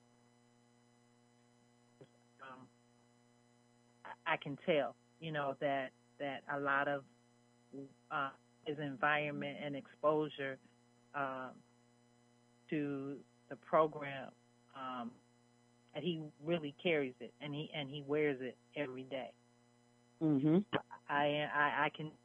um, I I can tell, you know, that, that a lot of uh, his environment and exposure um, to the program, um, and he really carries it, and he and he wears it every day. Mm-hmm. I I, I can.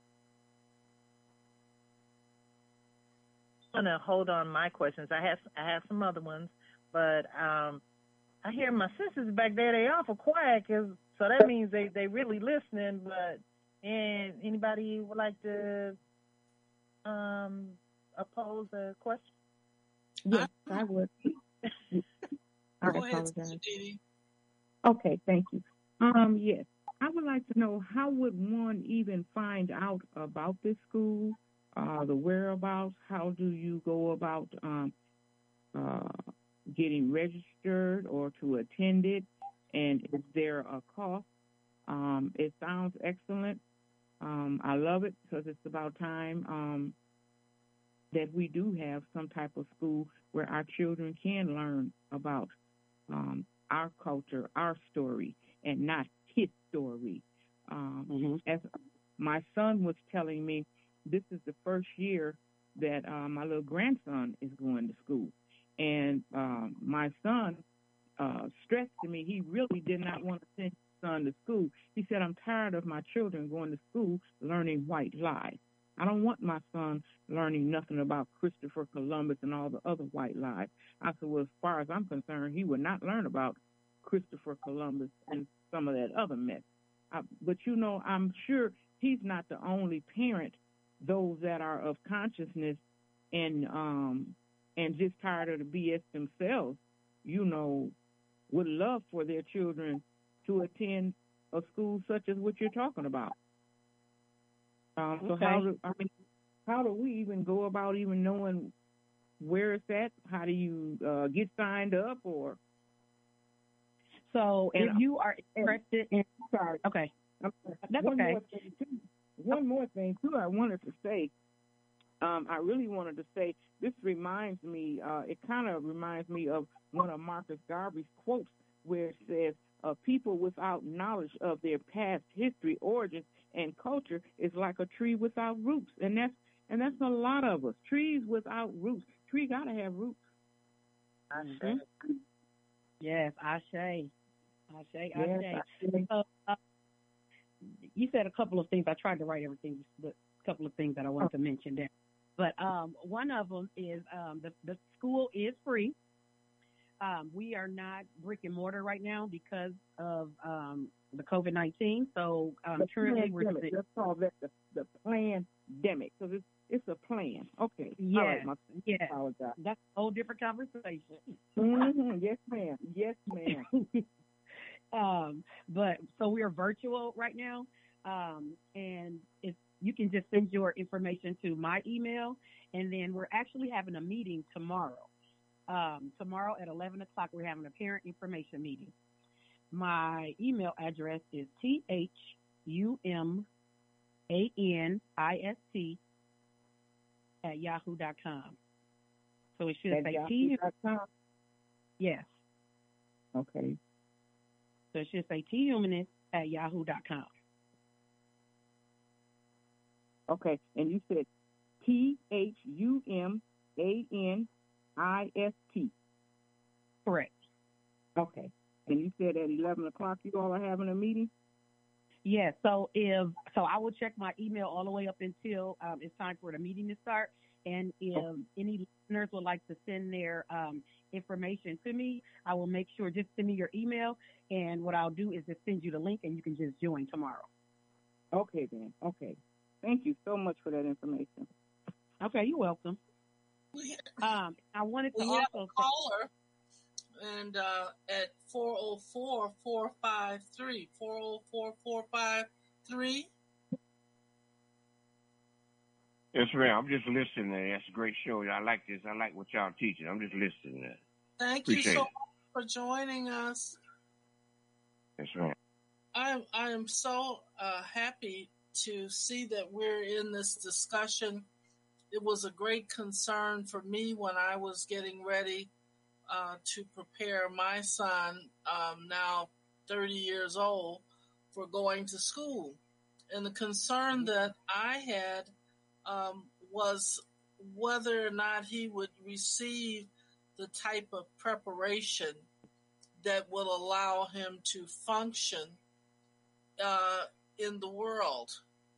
I'm gonna hold on my questions. I have I have some other ones, but um, I hear my sisters back there. They awful quiet, 'cause, so that means they they really listening. But and anybody would like to um oppose a question? Yes, I would. I Go ahead, apologize. Sister Dee. Okay, thank you. Um, yes, I would like to know, how would one even find out about this school, uh, the whereabouts? How do you go about um, uh, getting registered or to attend it? And is there a cost? Um, it sounds excellent. Um, I love it, because it's about time um, that we do have some type of school where our children can learn about um, our culture, our story, and not his story. Um, Mm-hmm. As my son was telling me, this is the first year that uh, my little grandson is going to school. And um, my son uh, stressed to me he really did not want to send his son to school. He said, I'm tired of my children going to school learning white lies. I don't want my son learning nothing about Christopher Columbus and all the other white lies. I said, well, as far as I'm concerned, he would not learn about Christopher Columbus and some of that other mess. I, but, you know, I'm sure he's not the only parent, those that are of consciousness and um, and just tired of the B S themselves, you know, would love for their children to attend a school such as what you're talking about. Um, so Okay. how do I mean, how do we even go about even knowing where it's at? How do you uh, get signed up? Or So And- if you are and- interested in, sorry, okay, I'm- That's one okay. more thing too. One more thing too. I wanted to say. Um, I really wanted to say this reminds me. Uh, it kind of reminds me of one of Marcus Garvey's quotes, where it says, uh, "People without knowledge of their past history, origins, and culture is like a tree without roots." And that's and that's a lot of us. Trees without roots. Tree gotta have roots. Mhm. Yes, Ashe. Ashe, Ashe. Yes, Ashe. So, uh, you said a couple of things. I tried to write everything, but a couple of things that I wanted to mention there. But um, one of them is um, the, the school is free. Um, we are not brick and mortar right now because of um, the COVID nineteen. So um, The currently we're pandemic. Let's call that the, the pandemic, because it's it's a plan. Okay. All Yes, right, my yes. apologize. That's a whole different conversation. Mm-hmm. Yes, ma'am. Yes, ma'am. um, but so we are virtual right now, um, and if you can just send your information to my email, and then we're actually having a meeting tomorrow. Um, tomorrow at eleven o'clock, we're having a parent information meeting. My email address is T H U M A N I S T at yahoo dot com. So it should At say yahoo T. dot com. Yes. Okay. So it should say T Humanist at yahoo dot com. Okay. And you said T H U M A N I S T. Correct. Okay. And you said at eleven o'clock you all are having a meeting? Yes. So if so, I will check my email all the way up until um, it's time for the meeting to start. And if any listeners would like to send their um, information to me, I will make sure just send me your email, and what I'll do is just send you the link, and you can just join tomorrow. Okay, then. Okay. Thank you so much for that information. Okay, you're welcome. We, Um, I wanted to we have also a caller, and uh, at four oh four, four five three, four oh four, four five three. Yes, ma'am. I'm just listening. That's a great show. I like this. I like what y'all teaching. I'm just listening. Thank Appreciate you so it. much for joining us. Yes, ma'am. I I am so uh, happy to see that we're in this discussion. It was a great concern for me when I was getting ready uh, to prepare my son, um, now thirty years old, for going to school. And the concern that I had um, was whether or not he would receive the type of preparation that will allow him to function uh, in the world.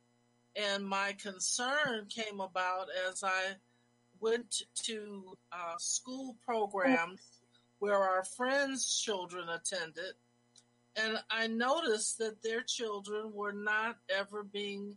And my concern came about as I went to uh, school programs where our friends' children attended, and I noticed that their children were not ever being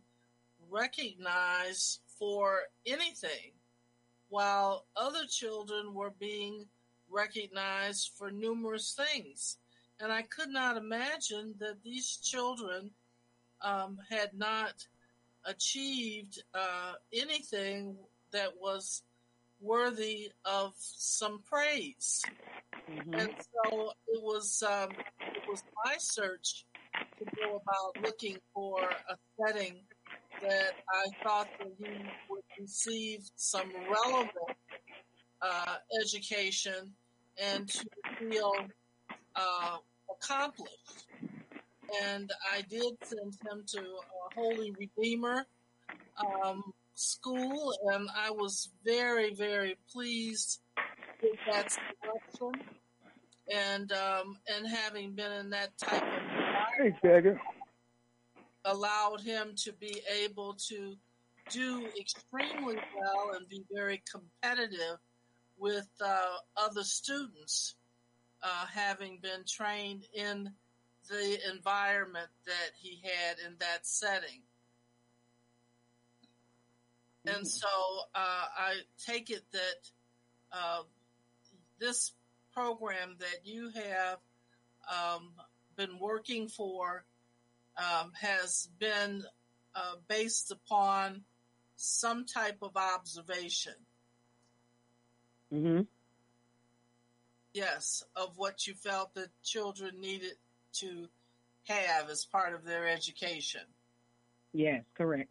recognized for anything, while other children were being recognized for numerous things. And I could not imagine that these children um, had not achieved uh, anything that was worthy of some praise. Mm-hmm. And so it was um, it was my search to go about looking for a setting that I thought that he would receive some relevant uh, education and to feel uh, accomplished. And I did send him to a Holy Redeemer um, school, and I was very, very pleased with that selection. And um, and having been in that type of environment, Hey, allowed him to be able to do extremely well and be very competitive with uh, other students, uh, having been trained in the environment that he had in that setting. Mm-hmm. And so uh, I take it that uh, this program that you have um, been working for um, has been uh, based upon some type of observation. Mm-hmm. Yes, of what you felt that children needed to have as part of their education. Yes, correct.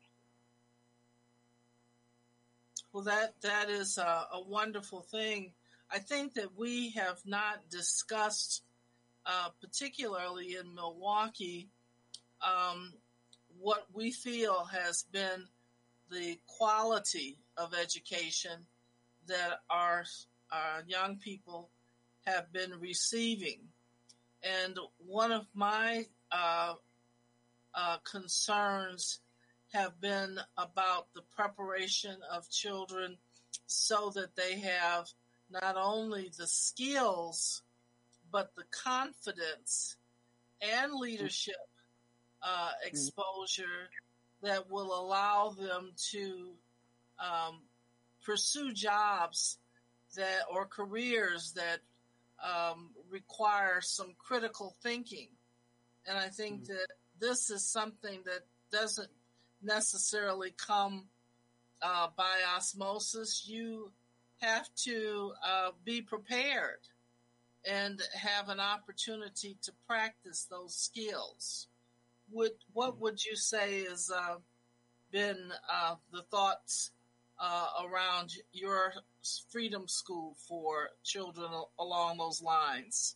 Well, that that is a, a wonderful thing. I think that we have not discussed, uh, particularly in Milwaukee, um, what we feel has been the quality of education that our, our young people have been receiving. And one of my uh, uh, concerns have been about the preparation of children so that they have not only the skills, but the confidence and leadership uh, exposure that will allow them to um, pursue jobs that or careers that um, require some critical thinking. And I think mm-hmm. that this is something that doesn't necessarily come uh, by osmosis. You have to uh, be prepared and have an opportunity to practice those skills. Would, what would you say has uh, been uh, the thoughts uh, around your Freedom School for children along those lines?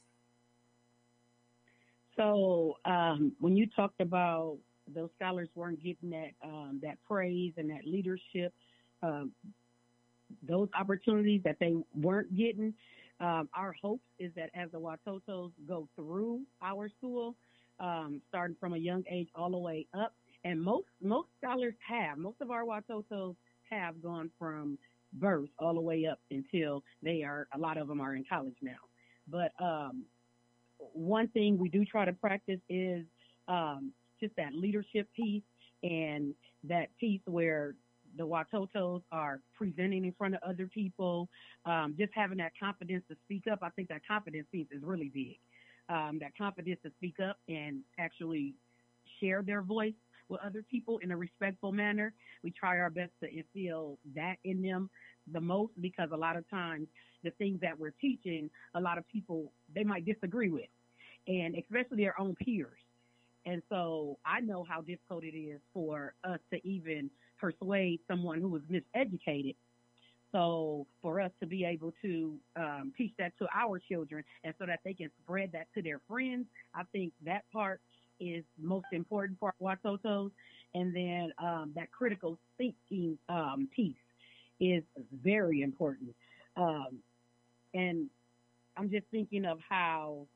So um, when you talked about those scholars weren't getting that um, that praise and that leadership, um, those opportunities that they weren't getting, um, our hopes is that as the Watotos go through our school, um, starting from a young age all the way up, and most most scholars have, most of our Watotos have gone from birth all the way up until they are, a lot of them are in college now. But um, one thing we do try to practice is um, just that leadership piece and that piece where the Watotos are presenting in front of other people, um, just having that confidence to speak up. I think that confidence piece is really big. Um, that confidence to speak up and actually share their voice with other people in a respectful manner. We try our best to instill that in them the most, because a lot of times the things that we're teaching, a lot of people, they might disagree with, and especially their own peers. And so I know how difficult it is for us to even persuade someone who is miseducated. So for us to be able to um, teach that to our children and so that they can spread that to their friends, I think that part is most important for our Watotos. And then um, that critical thinking um, piece is very important. Um, and I'm just thinking of how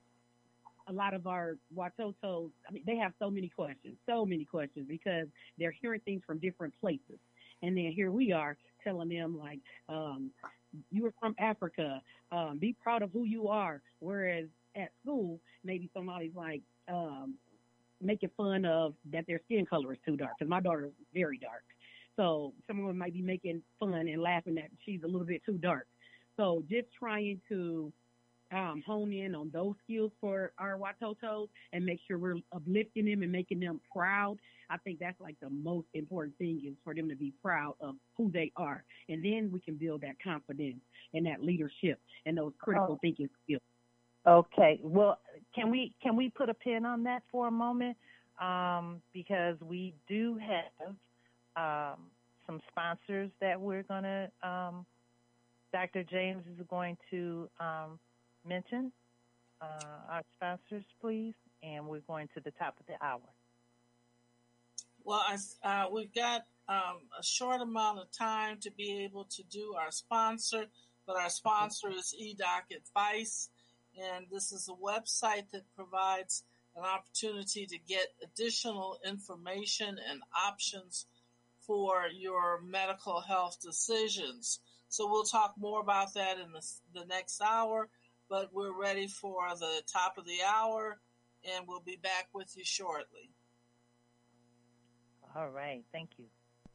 a lot of our Watotos, I mean, they have so many questions, so many questions, because they're hearing things from different places. And then here we are telling them, like, um, you are from Africa, um, be proud of who you are. Whereas at school, maybe somebody's like um, making fun of that their skin color is too dark, because my daughter is very dark. So someone might be making fun and laughing that she's a little bit too dark. So just trying to Um, hone in on those skills for our Watotos and make sure we're uplifting them and making them proud. I think that's like the most important thing, is for them to be proud of who they are. And then we can build that confidence and that leadership and those critical Oh. thinking skills. Okay. Well, can we can we put a pin on that for a moment? Um, because we do have um, some sponsors that we're going to, um, Doctor James is going to um, mention uh, our sponsors, please, and we're going to the top of the hour. Well, I, uh, we've got um, a short amount of time to be able to do our sponsor, but our sponsor is eDoc Advice, and this is a website that provides an opportunity to get additional information and options for your medical health decisions. So we'll talk more about that in the, the next hour, but we're ready for the top of the hour, and we'll be back with you shortly. All right. Thank you.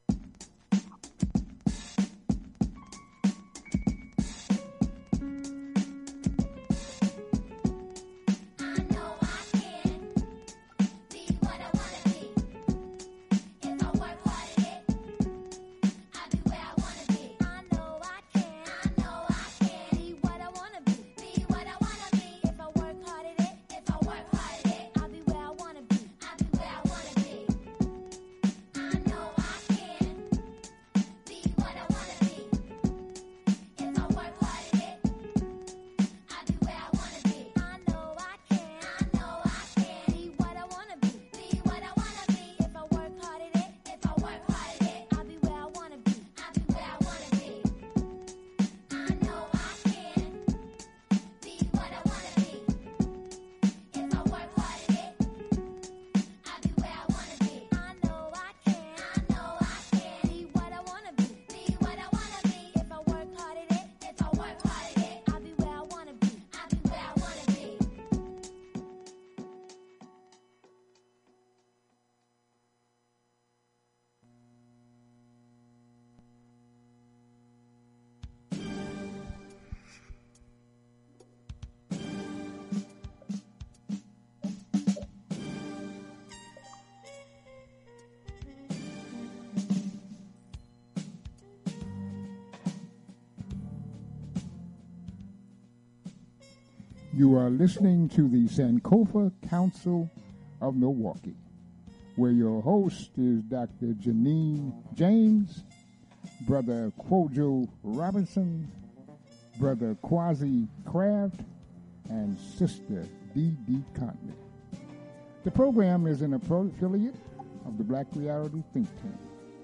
You are listening to the Sankofa Council of Milwaukee, where your host is Doctor Janine James, Brother Kwojo Robinson, Brother Quasi Craft, and Sister Dee Dee Conley. The program is an affiliate of the Black Reality Think Tank,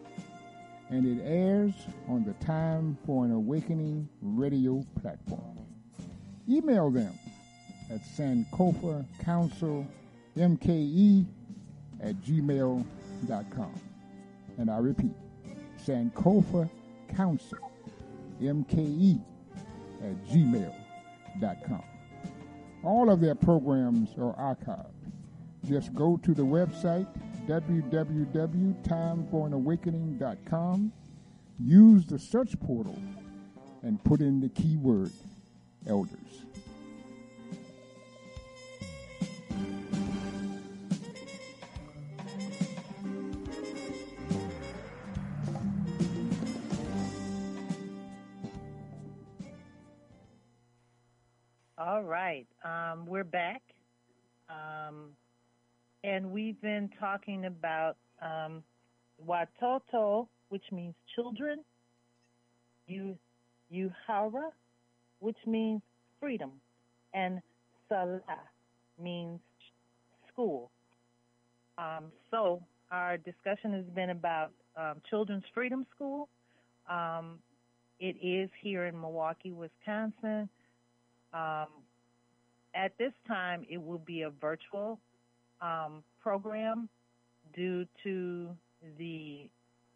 and it airs on the Time for an Awakening radio platform. Email them at Sankofa Council M K E at gmail dot com. And I repeat, Sankofa Council M K E at gmail dot com. All of their programs are archived. Just go to the website, w w w dot time for an awakening dot com, use the search portal, and put in the keyword elders. All right, um, we're back, um, and we've been talking about um, Watoto, which means children, U- Uhara, which means freedom, and Salah means school. Um, so our discussion has been about um, Children's Freedom School. Um, it is here in Milwaukee, Wisconsin. Um, at this time, it will be a virtual um, program due to the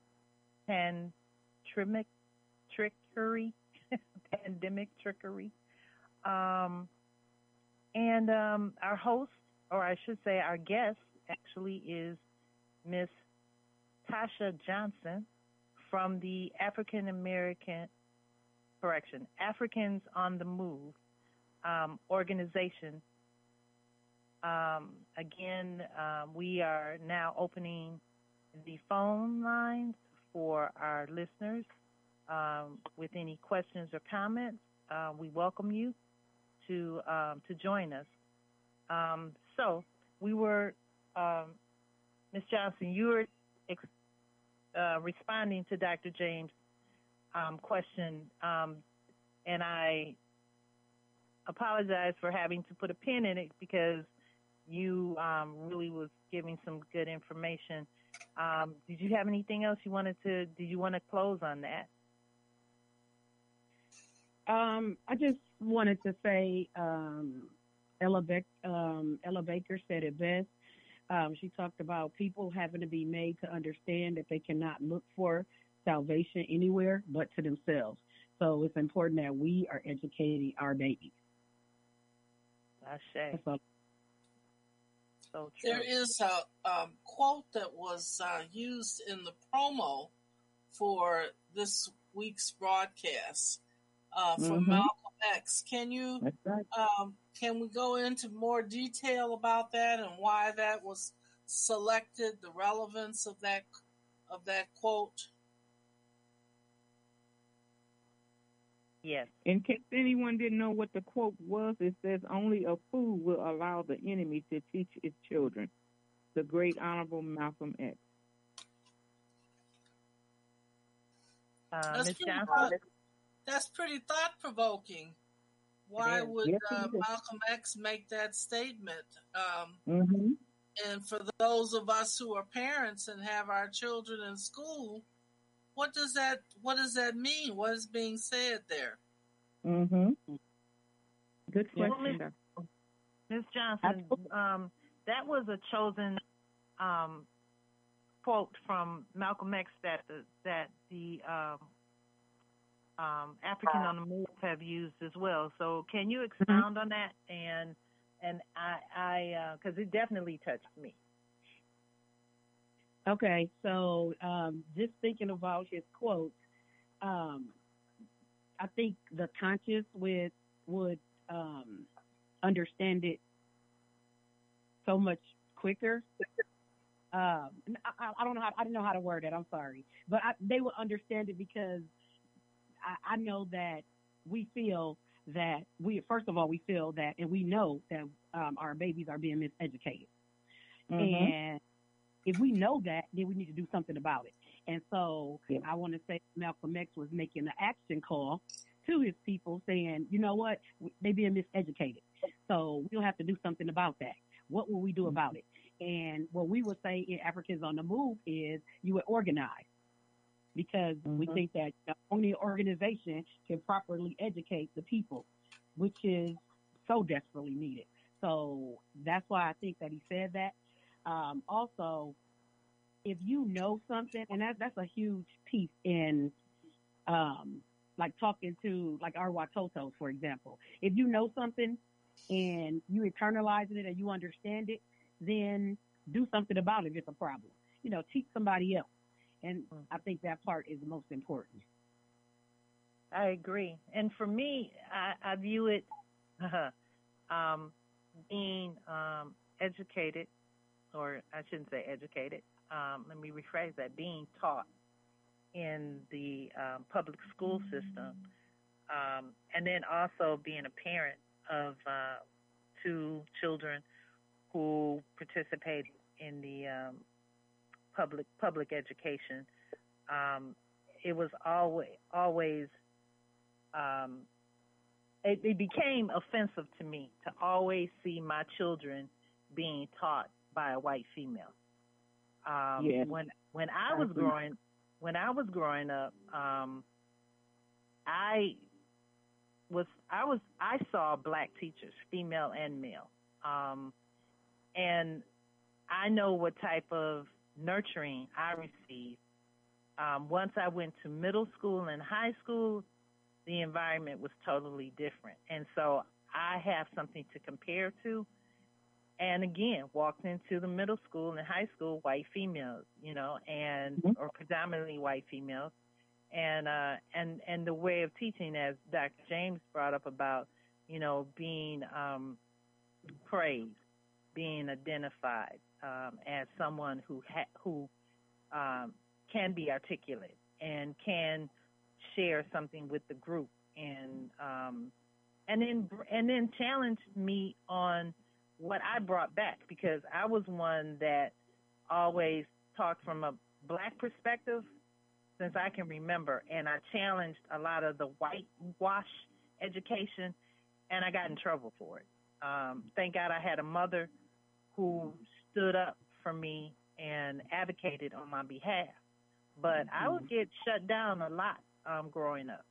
pandemic trickery, pandemic trickery. Um, and um, our host, or I should say our guest, actually is Miss Tasha Johnson from the African American, correction, Africans on the Move um, organization. Um, again, um, we are now opening the phone lines for our listeners um, with any questions or comments. Uh, we welcome you to um, to join us. Um, so we were, um, Miz Johnson, you were ex- uh, responding to Doctor James' um, question, um, and I apologize for having to put a pin in it because you um, really was giving some good information. Um, did you have anything else you wanted to? Did you want to close on that? Um, I just wanted to say, um, Ella, Beck, um, Ella Baker said it best. Um, she talked about people having to be made to understand that they cannot look for salvation anywhere but to themselves. So it's important that we are educating our babies. I say. So true. There is a um, quote that was uh, used in the promo for this week's broadcast uh, from Mhm. Malcolm X. Can you That's right. um, can we go into more detail about that and why that was selected, the relevance of that of that quote? Yes. In case anyone didn't know what the quote was, it says, "Only a fool will allow the enemy to teach its children." The great Honorable Malcolm X. Uh, That's Miz pretty, Johnson? that's pretty thought provoking. Why is. would Yes, uh, it is. Malcolm X make that statement? Um, Mm-hmm. and for those of us who are parents and have our children in school, what does that what does that mean? What is being said there? Mm-hmm. Good Well, question. Miz Doctor. Miz Johnson, um, that was a chosen um, quote from Malcolm X that the, that the um, um, African on the Move have used as well. So, can you expound on that? And and I I because it definitely touched me. Okay, so um, just thinking about his quotes, um, I think the conscious would would um, understand it so much quicker. Um, I, I don't know how I didn't know how to word it. I'm sorry, but I, they will understand it because I, I know that we feel that we first of all we feel that and we know that um, our babies are being miseducated, Mm-hmm. and if we know that, then we need to do something about it. And so Yeah. I want to say Malcolm X was making an action call to his people saying, you know what, they being miseducated. So we'll have to do something about that. What will we do about it? And what we would say in Africans on the Move is you would organize because we Mhm. think that you know, only an organization can properly educate the people, which is so desperately needed. So that's why I think that he said that. Um, also, if you know something, and that, that's a huge piece in um, like talking to like our Watotos, for example. If you know something and you internalize it and you understand it, then do something about it if it's a problem. You know, teach somebody else. And I think that part is the most important. I agree. And for me, I, I view it um, being um, educated, or I shouldn't say educated. Um, let me rephrase that, being taught in the um, public school system, um, and then also being a parent of uh, two children who participated in the um, public public education. Um, it was always always um, it, it became offensive to me to always see my children being taught by a white female. Um, Yeah. When when I was growing when I was growing up, um, I was I was I saw black teachers, female and male, um, and I know what type of nurturing I received. Um, once I went to middle school and high school, the environment was totally different, and so I have something to compare to. And again, walked into the middle school and high school, white females, you know, and Mhm. or predominantly white females, and uh, and and the way of teaching, as Doctor James brought up about, you know, being um, praised, being identified um, as someone who ha- who um, can be articulate and can share something with the group, and um, and then and then challenge me on what I brought back, because I was one that always talked from a black perspective since I can remember, and I challenged a lot of the whitewash education, and I got in trouble for it. Um, thank God I had a mother who stood up for me and advocated on my behalf, but I would get shut down a lot um, growing up.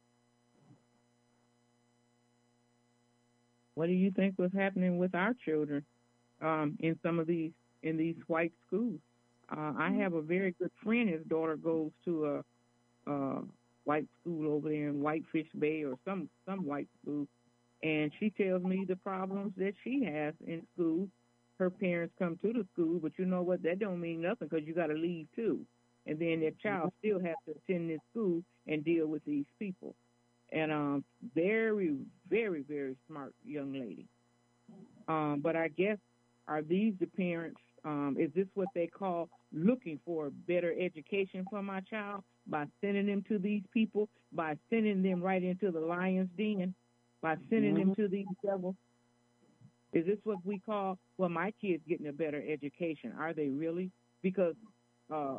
What do you think was happening with our children um, in some of these in these white schools? Uh, I have a very good friend. His daughter goes to a, a white school over there in Whitefish Bay or some some white school, and she tells me the problems that she has in school. Her parents come to the school, but you know what? That don't mean nothing because you got to leave too, and then their child still has to attend this school and deal with these people. And um, very, very, very smart young lady. Um, but I guess, are these the parents, um, is this what they call looking for better education for my child by sending them to these people, by sending them right into the lion's den, by sending mm-hmm. them to these devils? Is this what we call, well, my kid's getting a better education? Are they really? Because uh,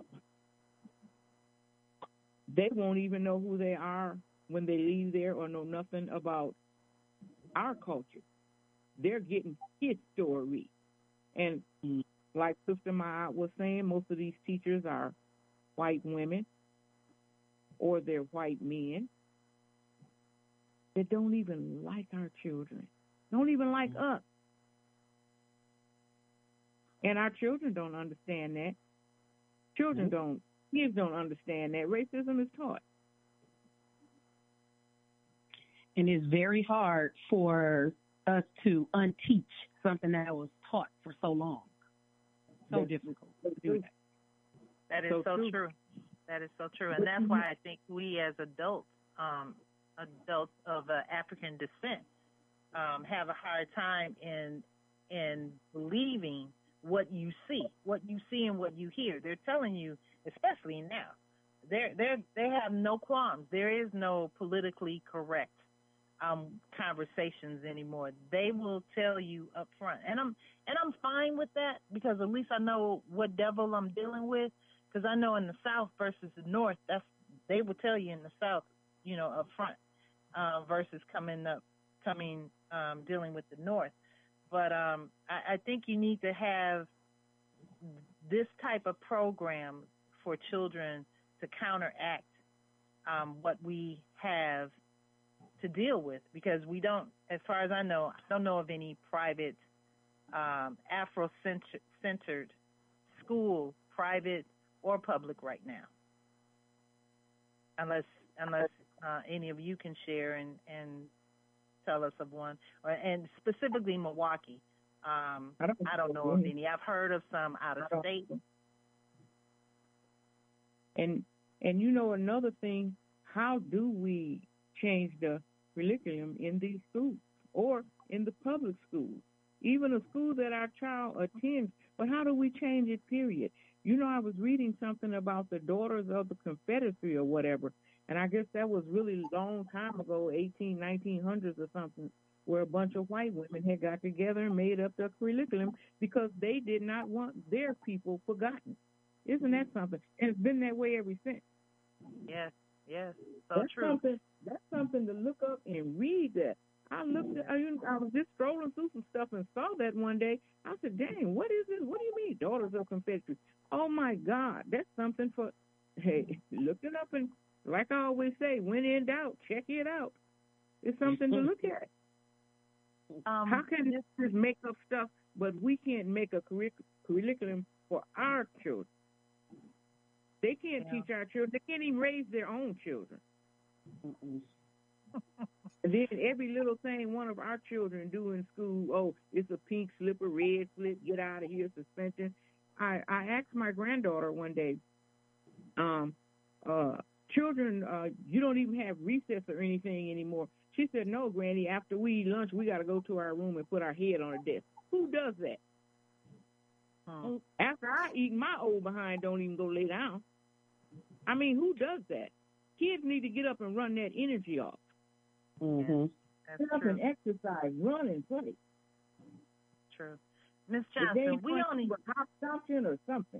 they won't even know who they are when they leave there, or know nothing about our culture. They're getting his story. And like Sister Ma was saying, most of these teachers are white women or they're white men that don't even like our children, don't even like us. And our children don't understand that. Children don't, kids don't understand that. Racism is taught. And it's very hard for us to unteach something that was taught for so long. So that's difficult to do that. That is so, so true. true. That is so true. And that's why I think we as adults, um, adults of uh, African descent, um, have a hard time in in believing what you see, what you see and what you hear. They're telling you, especially now, they're, they're, they have no qualms. There is no politically correct Um, conversations anymore. They will tell you up front, and I'm and I'm fine with that, because at least I know what devil I'm dealing with. Because I know in the South versus the North, that's they will tell you in the South, you know, up front, uh, versus coming up, coming um, dealing with the North. But um, I, I think you need to have this type of program for children to counteract um, what we have to deal with, because we don't, as far as I know, I don't know of any private um, Afro-centered school, private or public right now, unless unless uh, any of you can share and, and tell us of one, or, and specifically Milwaukee. Um, I don't, I don't know of any. I've heard of some out of state. And and you know another thing, how do we change the curriculum in these schools or in the public schools, even a school that our child attends? But how do we change it? Period. You know, I was reading something about the Daughters of the Confederacy or whatever, and I guess that was really a long time ago, eighteen, nineteen hundreds or something, where a bunch of white women had got together and made up the curriculum because they did not want their people forgotten. Isn't that something? And it's been that way ever since. Yes, yes, so that's true. Something, that's something to look up and read that. I looked at, I, I was just scrolling through some stuff and saw that one day. I said, dang, what is this? What do you mean, Daughters of Confederacy? Oh, my God, that's something for, hey, look it up. And like I always say, when in doubt, check it out. It's something to look at. Um, How can this just make up stuff, but we can't make a curric- curriculum for our children? They can't yeah. teach our children. They can't even raise their own children. And then every little thing one of our children do in school, oh, it's a pink slip, a red slip, get out of here, suspension. I, I asked my granddaughter one day, um, uh, children, uh, you don't even have recess or anything anymore. She said, no, Granny, after we eat lunch, we got to go to our room and put our head on a desk. Who does that? Hmm. After I eat, my old behind don't even go lay down. I mean, who does that? Kids need to get up and run that energy off. Mm-hmm. That's Get up true. and exercise, run and play. True. Miss If they Johnson, ain't we playing only... with hot something or something.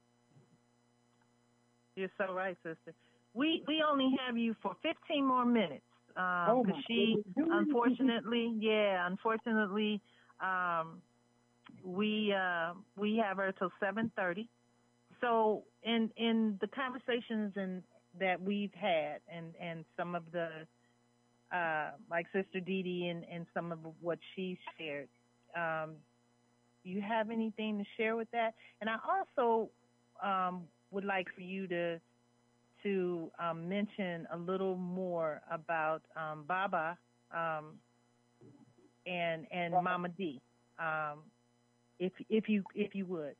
You're so right, sister. We we only have you for fifteen more minutes. Um, Oh, cause my she, goodness. unfortunately, yeah, unfortunately, um, we uh, we have her till seven thirty. So in in the conversations and that we've had, and, and some of the uh, like Sister Dee Dee and, and some of what she shared, um, you have anything to share with that? And I also um, would like for you to to um, mention a little more about um, Baba um, and and Mama D, um, if if you if you would.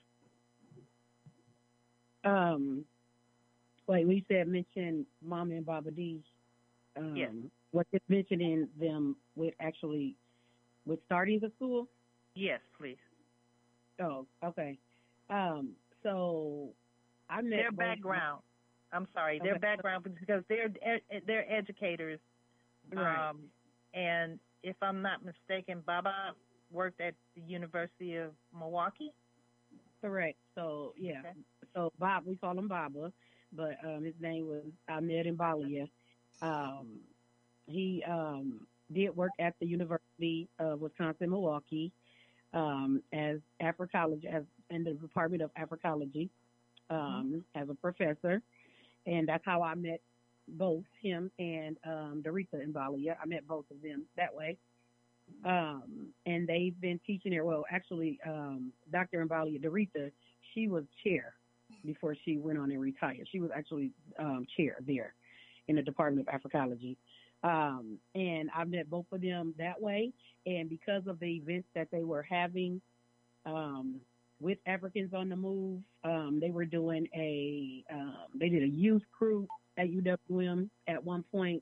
Um, like we said, mention Mama and Baba D. Um, Yes. What is mentioning them with actually with starting the school? Yes, please. Oh, okay. Um, so I met Their both- background. I'm sorry, their Okay. background because they're they're educators, Right. um, and if I'm not mistaken, Baba worked at the University of Milwaukee. Correct. So yeah. Okay. So Bob, we call him Baba, but um, his name was Ahmed Imbalia. Um, he um, did work at the University of Wisconsin Milwaukee um, as Africology, as in the Department of Africology, um, as a professor, and that's how I met both him and um, Dorita Imbalia. I met both of them that way. Um, and they've been teaching there. Well, actually, um, Doctor Imbalia, Dorita, she was chair before she went on and retired. She was actually um, chair there in the Department of Africology. Um, and I met both of them that way. And because of the events that they were having um, with Africans on the Move, um, they were doing a, um, they did a youth crew at U W M at one point.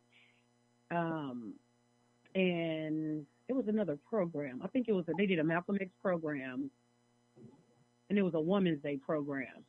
Um, and it was another program. I think it was, a, they did a Malcolm X program, and it was a Women's Day program.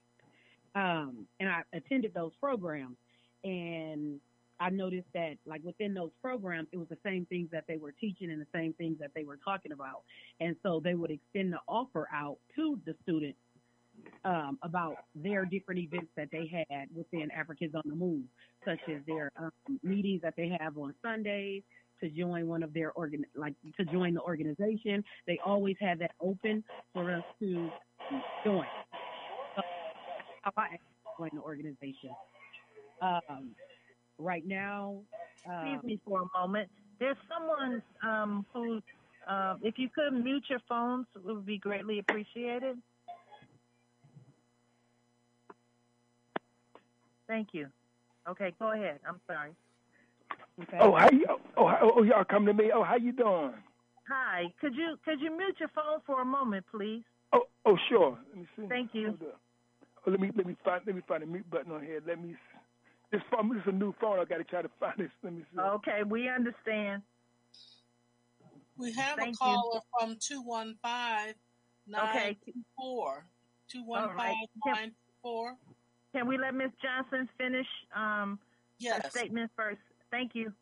Um, and I attended those programs, and I noticed that, like, within those programs, it was the same things that they were teaching and the same things that they were talking about. And so they would extend the offer out to the students um, about their different events that they had within Africans on the Move, such as their um, meetings that they have on Sundays, to join one of their organ, like to join the organization. They always had that open for us to join. So that's how I joined the organization. Um, right now, um, Excuse me for a moment. There's someone um, who, uh, if you could mute your phones, it would be greatly appreciated. Thank you. Okay, go ahead. I'm sorry. Okay. Oh, how you? Oh, how, oh, y'all come to me. Oh, how you doing? Hi. Could you could you mute your phone for a moment, please? Oh, oh, sure. Let me see. Thank you. Oh, let me let me find let me find the mute button on here. Let me. This phone, this is a new phone. I got to try to find this. Let me see. Okay, we understand. We have Thank a caller you. From two one five nine two four. two one five nine two four. Can we let Miz Johnson finish um, yes. her statement first? Thank you.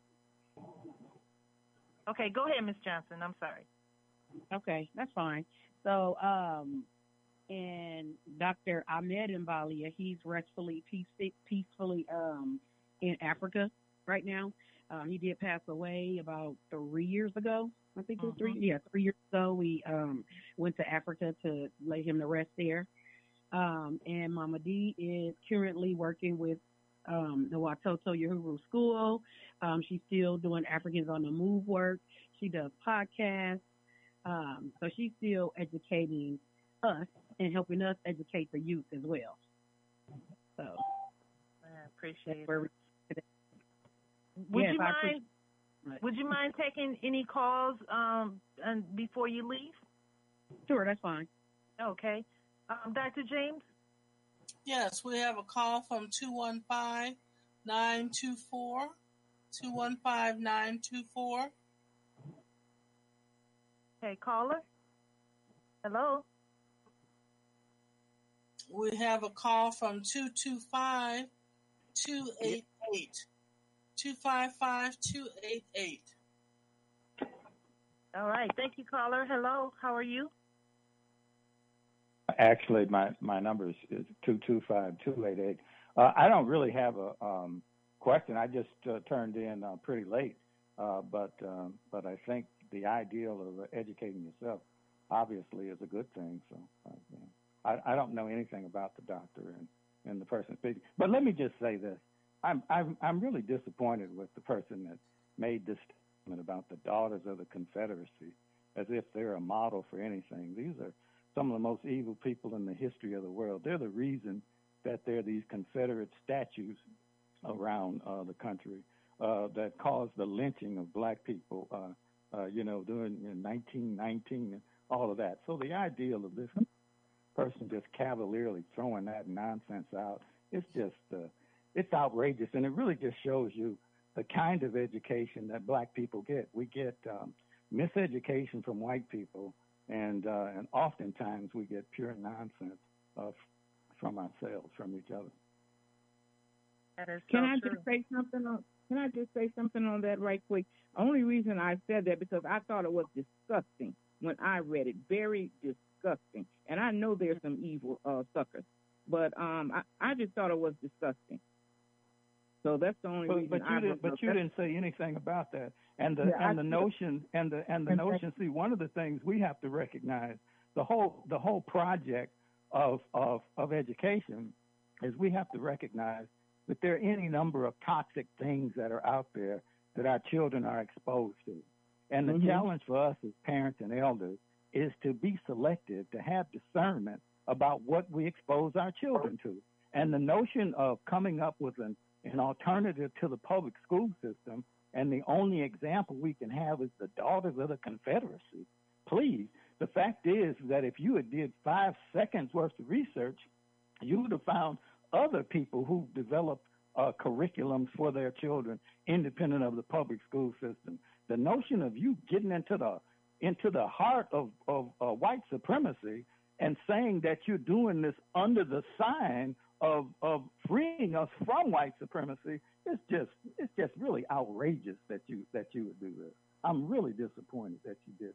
Okay, go ahead, Miz Johnson. I'm sorry. Okay, that's fine. So, um, and Doctor Ahmed Mbalia, he's restfully, peace, peacefully um, in Africa right now. Um, he did pass away about three years ago. I think it was three. Yeah, three years ago. We um, went to Africa to lay him to rest there. Um, and Mama D is currently working with um, the Watoto Uhuru School. Um, she's still doing Africans on the Move work. She does podcasts. Um, so she's still educating us and helping us educate the youth as well. So I appreciate it. Would yes, you mind? Would you mind taking any calls um, and before you leave? Sure, that's fine. Okay, um, Doctor James. Yes, we have a call from two one five nine two four. two one five nine two four. Okay, caller. Hello. We have a call from two two five two eight eight. two five five two eight eight. All right. Thank you, caller. Hello. How are you? Actually, my, my number is, is two two five two eight eight. Uh, I don't really have a um, question. I just uh, turned in uh, pretty late, uh, but um, but I think the ideal of educating yourself obviously is a good thing. So uh, you know, I, I don't know anything about the doctor and, and the person speaking. But let me just say this. I'm I'm I'm really disappointed with the person that made this statement about the Daughters of the Confederacy, as if they're a model for anything. These are some of the most evil people in the history of the world. They're the reason that there are these Confederate statues around uh, the country uh, that caused the lynching of black people, uh, uh, you know, during in nineteen nineteen and all of that. So the ideal of this person just cavalierly throwing that nonsense out, it's just uh, it's outrageous, and it really just shows you the kind of education that black people get. We get um, miseducation from white people, and uh, and oftentimes we get pure nonsense uh, from ourselves, from each other. That is Can so I true. just say something on? Can I just say something on that right quick? Only reason I said that because I thought it was disgusting when I read it. Very disgusting, and I know there's some evil uh, suckers, but um, I, I just thought it was disgusting. So that's the only but, reason. But you I didn't. But you didn't say anything about that. And the yeah, and I the notion and the and the notion. See, one of the things we have to recognize, the whole the whole project of of of education, is we have to recognize that there are any number of toxic things that are out there that our children are exposed to. And the mm-hmm. challenge for us as parents and elders is to be selective, to have discernment about what we expose our children to. And the notion of coming up with an an alternative to the public school system, and the only example we can have is the Daughters of the Confederacy. Please, the fact is that if you had did five seconds worth of research, you would have found other people who developed uh, curriculums for their children independent of the public school system. The notion of you getting into the into the heart of, of uh, white supremacy and saying that you're doing this under the sign of of freeing us from white supremacy, it's just it's just really outrageous that you that you would do this. I'm really disappointed that you did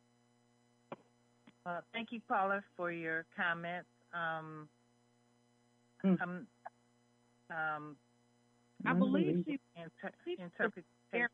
that. Uh, thank you, Paula, for your comments. Um, mm. um, um, I believe she inter- interpretation.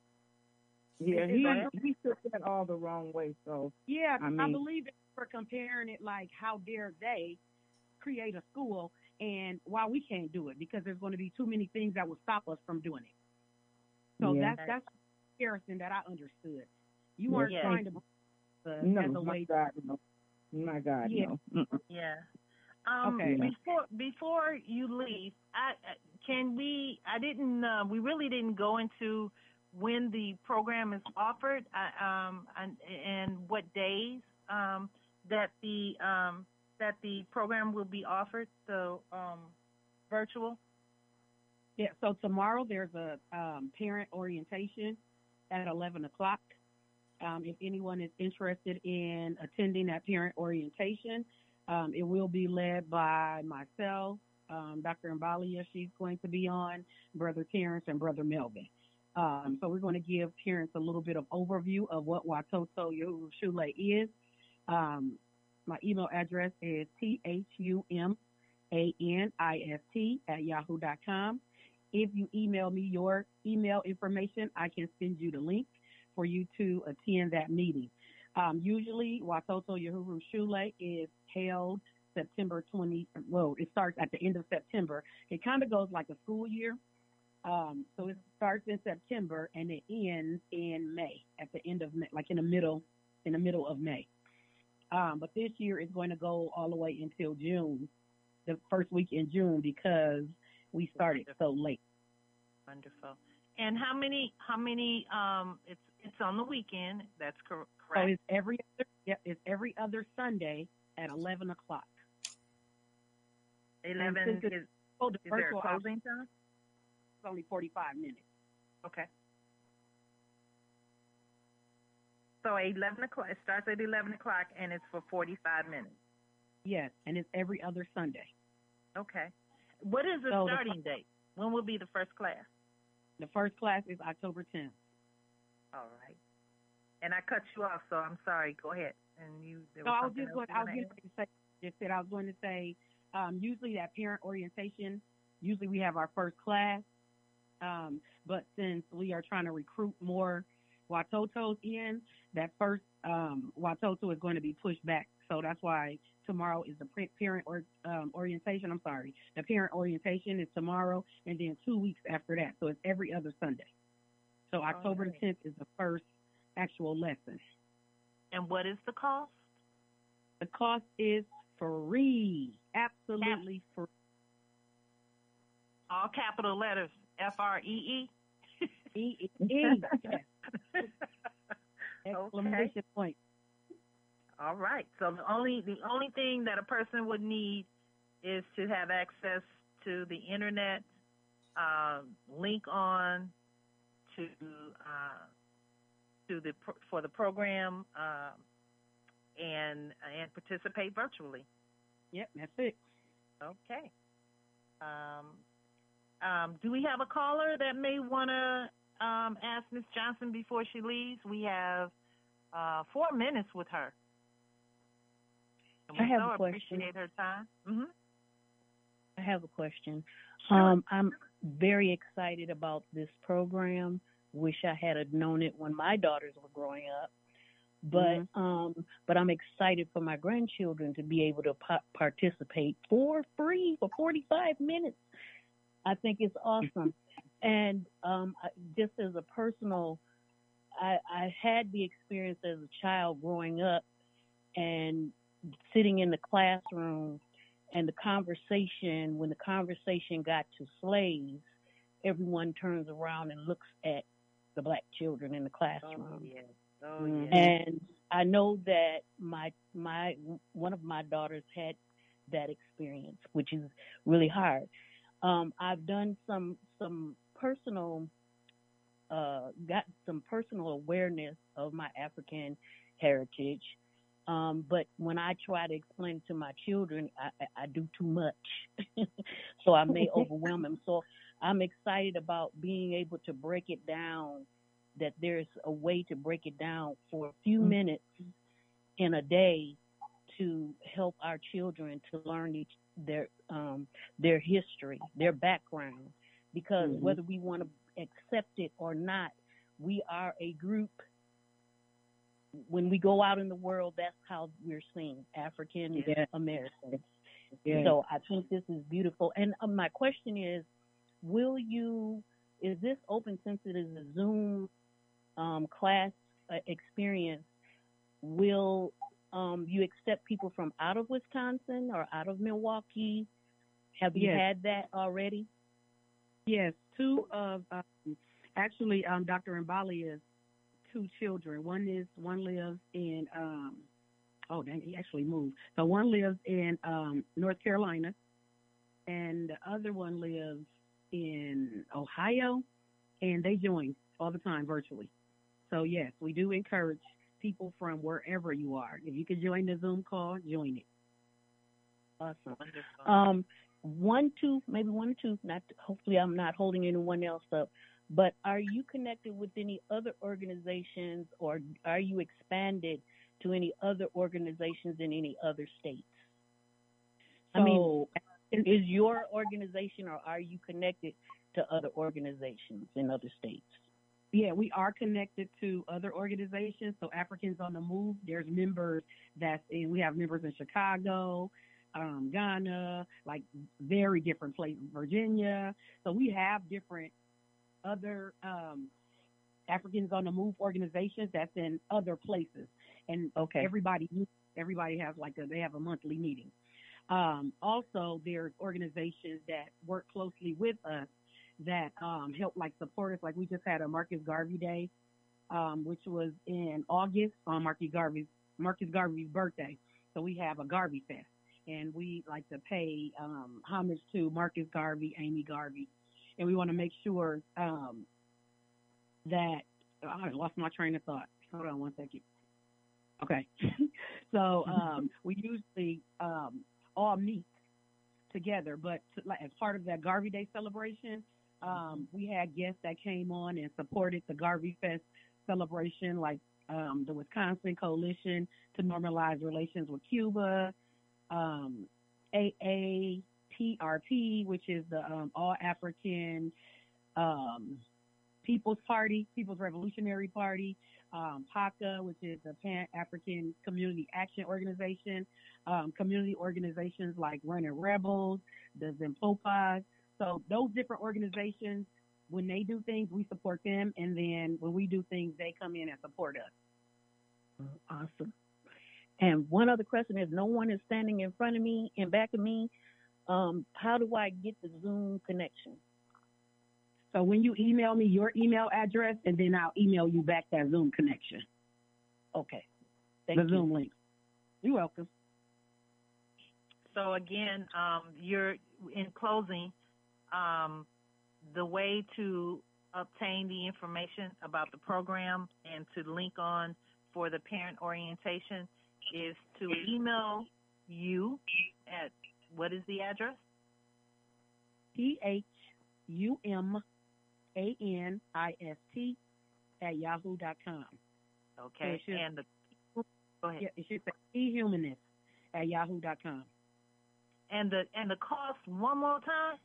Yeah, he he took that all the wrong way. So yeah, I, mean, I believe that we're comparing it like, how dare they create a school and why we can't do it, because there's going to be too many things that will stop us from doing it. So yeah. that's that's the comparison that I understood. You weren't yeah. trying to uh, no, as a my way. God, no. My God, yeah. no. Yeah. Um, okay. Before before you leave, I, can we? I didn't. Uh, we really didn't go into when the program is offered, uh, um, and, and what days um, that the um, that the program will be offered. So um, virtual. Yeah. So tomorrow there's a um, parent orientation at eleven o'clock. Um, if anyone is interested in attending that parent orientation, um, it will be led by myself, um, Doctor Mbalia. She's going to be on, Brother Terrence, and Brother Melvin. Um, so we're going to give parents a little bit of overview of what Watoto Yahuru Shule is. Um, my email address is T H U M A N I S T at yahoo dot com. If you email me your email information, I can send you the link for you to attend that meeting. Um, usually, Watoto Yahuru Shule is held September twentieth. Well, it starts at the end of September. It kind of goes like a school year. Um, so it starts in September and it ends in May, at the end of May, like in the middle, in the middle of May. Um, but this year is going to go all the way until June, the first week in June, because we started so late. Wonderful. And how many? How many? Um, it's it's on the weekend. That's cor- So correct. it's every other, yeah, it's every other Sunday at eleven o'clock. Eleven And since is, it's- oh, the is there a virtual closing time? It's only forty-five minutes. Okay. So eleven o'clock. It starts at eleven o'clock and it's for forty-five minutes. Yes, and it's every other Sunday. Okay. What is the So the starting date? When will be the first class? The first class is October tenth. All right. And I cut you off, so I'm sorry. Go ahead. And you. There So was I was something just else going. you I was wanna going to say. Just said I was going to say. Um, usually that parent orientation. Usually we have our first class. Um, but since we are trying to recruit more Watotos in, that first um, Watoto is going to be pushed back. So that's why tomorrow is the print parent or um, orientation. I'm sorry, the parent orientation is tomorrow, and then two weeks after that. So it's every other Sunday. So October right. the tenth is the first actual lesson. And what is the cost? The cost is free, absolutely free. All capital letters. F R E E. E E E. Yes. Exclamation point. All right. So the only the only thing that a person would need is to have access to the internet, um, link on to uh, to the pro- for the program, um, and and participate virtually. Yep, that's it. Okay. Um, um, do we have a caller that may want to um, ask Miz Johnson before she leaves? We have uh, four minutes with her. And we I have so a question. appreciate her time. Mm-hmm. I have a question. Sure. Um, I'm very excited about this program. Wish I had have known it when my daughters were growing up. But Mm-hmm. um, but I'm excited for my grandchildren to be able to pa- participate for free for forty-five minutes. I think it's awesome. And um, I- just as a personal, I, I had the experience as a child growing up and sitting in the classroom and the conversation, when the conversation got to slaves, everyone turns around and looks at the black children in the classroom. Oh, yes. Oh, Mhm. yes. And I know that my my one of my daughters had that experience, which is really hard. Um, I've done some some personal uh, got some personal awareness of my African heritage, um, but when I try to explain it to my children, I, I I do too much, so I may overwhelm them. So I'm excited about being able to break it down, that there's a way to break it down for a few minutes in a day to help our children to learn each, their um, their history, their background, because Mhm. whether we want to accept it or not, we are a group. When we go out in the world, that's how we're seen, African Yeah. Americans. Yeah. So I think this is beautiful. And um, my question is, will you, is this open, since it is a Zoom um, class uh, experience, will um, you accept people from out of Wisconsin or out of Milwaukee? Have you Yes. had that already? Yes, two of um, actually um, Doctor Mbalia's two children. One is one lives in um, oh dang, he actually moved. So one lives in um, North Carolina, and the other one lives in Ohio, and they join all the time virtually. So yes, we do encourage people from wherever you are. If you could join the Zoom call, join it. Awesome. Um, one, two, maybe one, two. Not hopefully, I'm not holding anyone else up. But are you connected with any other organizations, or are you expanded to any other organizations in any other states? I mean, So is your organization, or are you connected to other organizations in other states? yeah, we are connected to other organizations. So Africans on the Move, there's members that's in, we have members in Chicago, um, Ghana, like very different places, Virginia. So we have different other um, Africans on the Move organizations that's in other places. And Okay. everybody, everybody has like a, they have a monthly meeting. Um, also, there's organizations that work closely with us that um, help like support us. Like we just had a Marcus Garvey Day, um, which was in August on Marcus Garvey's Marcus Garvey's birthday. So we have a Garvey Fest, and we like to pay um, homage to Marcus Garvey, Amy Garvey, and we want to make sure um, that oh, I lost my train of thought. Hold on one second. Okay, so um, we usually um, all meet together, but to, like, as part of that Garvey Day celebration, um, we had guests that came on and supported the Garvey Fest celebration, like um, the Wisconsin Coalition to Normalize Relations with Cuba, um, A A P R P, which is the um, All African um, People's Party, People's Revolutionary Party, um, PACA, which is the Pan African Community Action Organization, um, community organizations like Running Rebels, the Zimpopas. So those different organizations, when they do things, we support them, and then when we do things, they come in and support us. Awesome. And one other question is, no one is standing in front of me and back of me. Um, how do I get the Zoom connection? So when you email me your email address, and then I'll email you back that Zoom connection. Okay. Thank the you. Zoom link. You're welcome. So again, um, you're in closing. Um, the way to obtain the information about the program and to link on for the parent orientation is to email you at, what is the address? P H U M A N I S T at yahoo dot com. Okay, so should, and the, go ahead. Yeah, it should say eHumanist at yahoo dot com. And the and the cost one more time?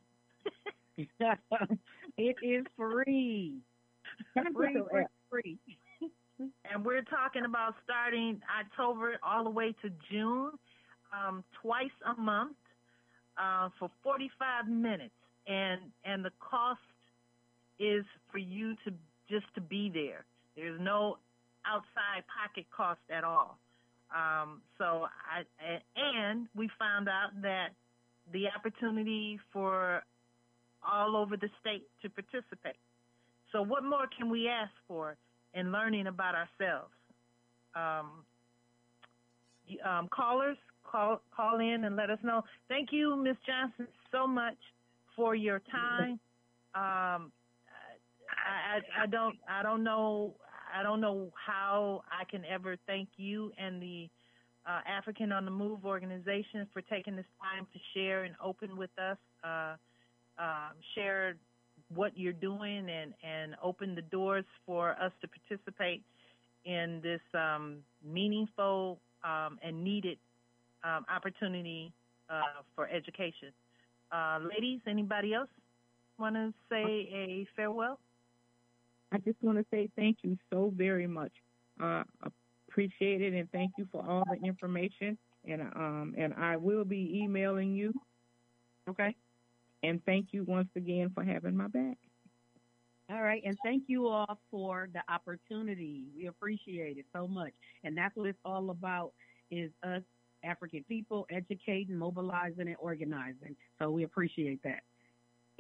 It is free. Free, free, free. And we're talking about starting October all the way to June, um, twice a month uh, for forty-five minutes. And and the cost is for you to just to be there. There's no outside pocket cost at all. Um, so I and we found out that the opportunity for all over the state to participate. So what more can we ask for in learning about ourselves? Um, um, callers, call call in and let us know. Thank you, Miz Johnson, so much for your time. Um, I, I, I don't I don't know I don't know how I can ever thank you and the uh, African on the Move organization for taking this time to share and open with us, uh, uh, share what you're doing and, and open the doors for us to participate in this um, meaningful um, and needed um, opportunity uh, for education. Uh, ladies, anybody else want to say a farewell? I just want to say thank you so very much. Uh, appreciate it, and thank you for all the information. And um, and I will be emailing you. Okay. And thank you once again for having my back. All right, and thank you all for the opportunity. We appreciate it so much. And that's what it's all about, is us African people educating, mobilizing, and organizing. So we appreciate that.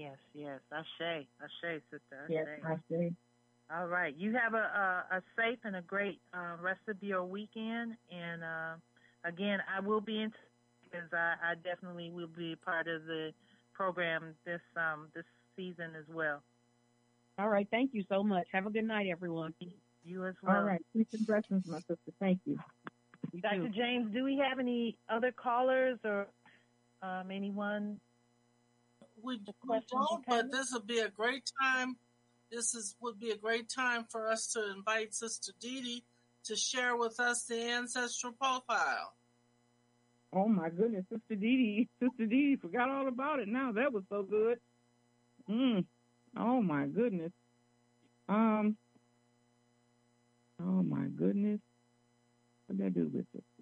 Yes, yes. Ashe, Ashe, sister. Ashe. Yes, I say. All right. You have a, a, a safe and a great uh, rest of your weekend. And uh, again, I will be in because I, I definitely will be part of the program this um, this season as well. All right. Thank you so much. Have a good night, everyone. You as well. All right. Peace and blessings, my sister. Thank you. You Doctor too. James, do we have any other callers or um, anyone? We, we don't, but this would be a great time. This is would be a great time for us to invite Sister Dee Dee to share with us the ancestral profile. Oh my goodness, Sister Dee Dee, Sister Dee Dee, forgot all about it now. That was so good. Mm. Oh my goodness. Um. Oh my goodness. What did I do with it?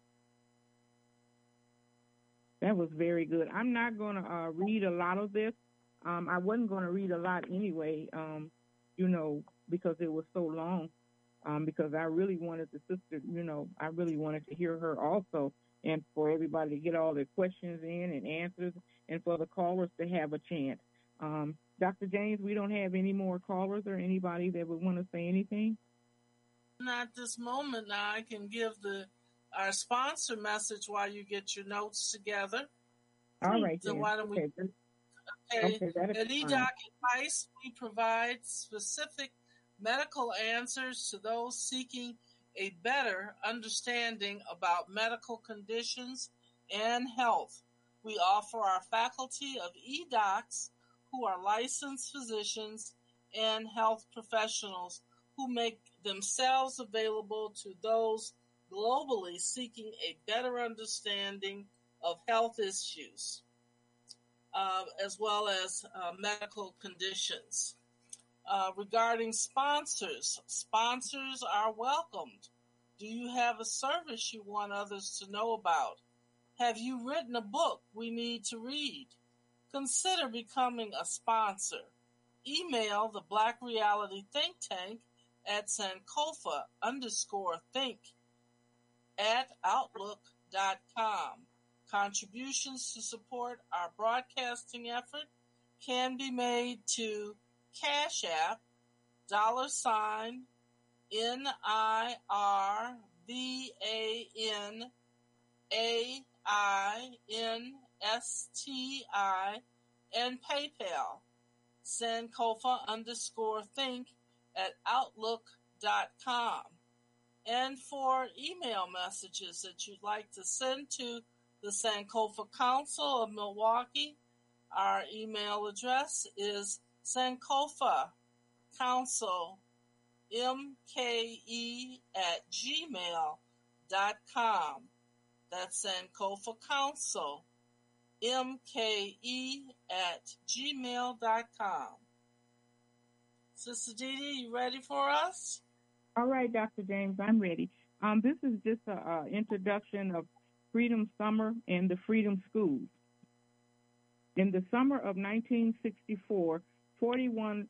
That was very good. I'm not going to uh, read a lot of this. Um, I wasn't going to read a lot anyway, um, you know, because it was so long, um, because I really wanted the sister, you know, I really wanted to hear her also, and for everybody to get all their questions in and answers, and for the callers to have a chance. Um, Doctor James, we don't have any more callers or anybody that would want to say anything? Not this moment. Now I can give the our sponsor message while you get your notes together. All right, So then. why don't we? Okay, Okay. okay, that is At fine. E D O C Advice, we provide specific medical answers to those seeking a better understanding about medical conditions and health. We offer our faculty of E D O Cs who are licensed physicians and health professionals who make themselves available to those globally seeking a better understanding of health issues, uh, as well as uh, medical conditions. Uh, regarding sponsors, sponsors are welcomed. Do you have a service you want others to know about? Have you written a book we need to read? Consider becoming a sponsor. Email the Black Reality Think Tank at Sankofa underscore think at outlook dot com. Contributions to support our broadcasting effort can be made to Cash App, dollar sign, N I R V A N A I N S T I, and PayPal, Sankofa underscore think at outlook dot com. And for email messages that you'd like to send to the Sankofa Council of Milwaukee, our email address is Sankofa Council, M K E at gmail dot com. That's Sankofa Council, M K E at gmail dot com. Sister Dee Dee, you ready for us? All right, Doctor James, I'm ready. Um, this is just an uh, introduction of Freedom Summer and the Freedom Schools. In the summer of nineteen sixty-four, forty-one,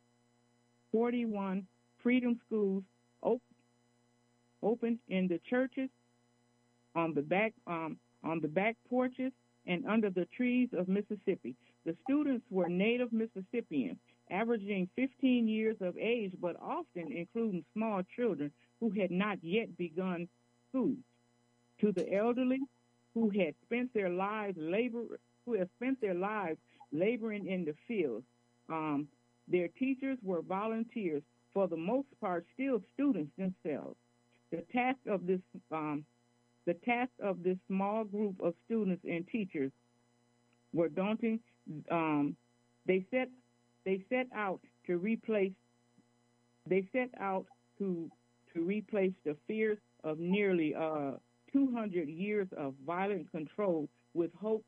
forty-one Freedom Schools op- opened in the churches, on the back um, on the back porches, and under the trees of Mississippi. The students were native Mississippians, averaging fifteen years of age, but often including small children who had not yet begun school. To the elderly who had spent their lives labor, who had spent their lives laboring in the fields, um, their teachers were volunteers, for the most part, still students themselves. The task of this, um, the task of this small group of students and teachers were daunting. Um, they set they set out to replace they set out to to replace the fears of nearly uh, two hundred years of violent control with hope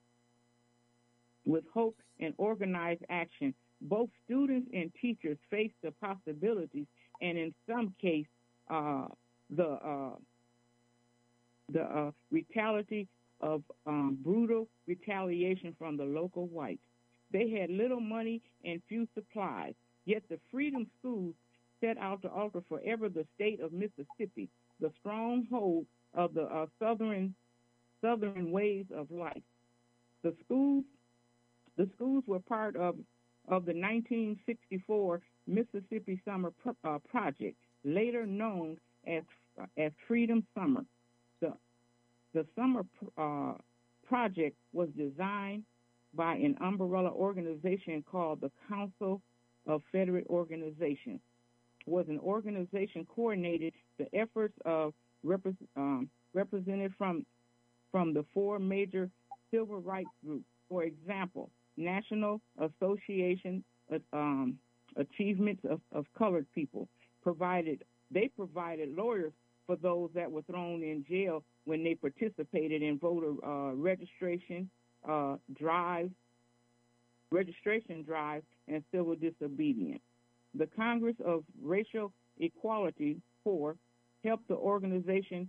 with hope and organized action. Both students and teachers faced the possibilities, and in some case, uh, the uh, the uh, retaliation of um, brutal retaliation from the local whites. They had little money and few supplies, yet the Freedom Schools set out to alter forever the state of Mississippi, the stronghold of the uh, southern southern ways of life. The schools The schools were part of, of the nineteen sixty-four Mississippi Summer Pro, uh, Project, later known as uh, as Freedom Summer. The, the Summer uh, Project was designed by an umbrella organization called the Council of Federate Organizations. Was an organization coordinated the efforts of repre- um, represented from from the four major civil rights groups. For example, National Association of um, Achievements of, of Colored People provided they provided lawyers for those that were thrown in jail when they participated in voter uh, registration uh, drives, registration drives, and civil disobedience. The Congress of Racial Equality, CORE, helped the organization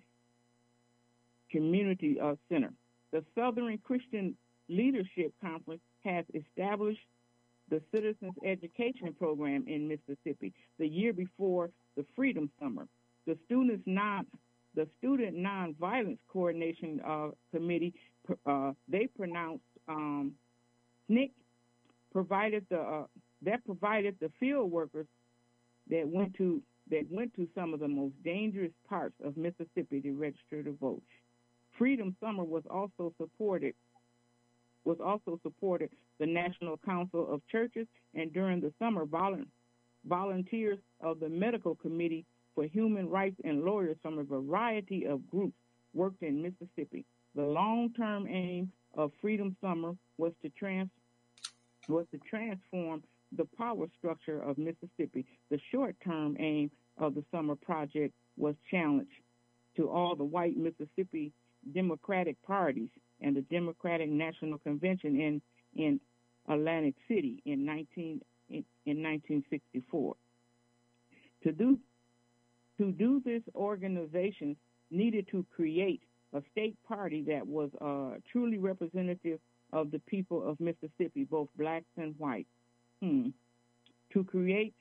Community uh, Center. The Southern Christian Leadership Conference has established the Citizens Education Program in Mississippi the year before the Freedom Summer. The Students Non the Student Nonviolence Coordination uh, Committee, uh, they pronounced um, S N C C, provided the uh, that provided the field workers that went to that went to some of the most dangerous parts of Mississippi to register to vote. Freedom Summer was also supported was also supported the National Council of Churches, and during the summer, volu- volunteers of the Medical Committee for Human Rights and lawyers from a variety of groups worked in Mississippi. The long-term aim of Freedom Summer was to trans was to transform the power structure of Mississippi. The short-term aim of the Summer Project was challenge to all the white Mississippi Democratic parties and the Democratic National Convention in, in Atlantic City in nineteen in, in nineteen sixty-four. To do to do this, organizations needed to create a state party that was uh, truly representative of the people of Mississippi, both blacks and whites. Hmm. To create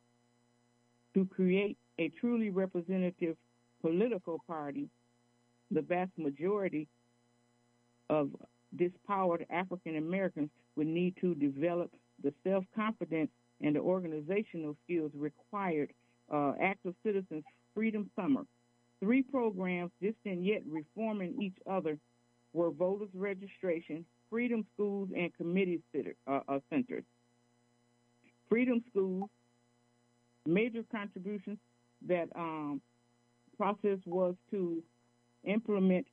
to create a truly representative political party, the vast majority of dispowered African Americans would need to develop the self-confidence and the organizational skills required. Uh, Active Citizens Freedom Summer. Three programs, distant yet reforming each other, were voters registration, Freedom Schools, and committee uh, uh, centers. Freedom Schools, major contributions that um, process was to implement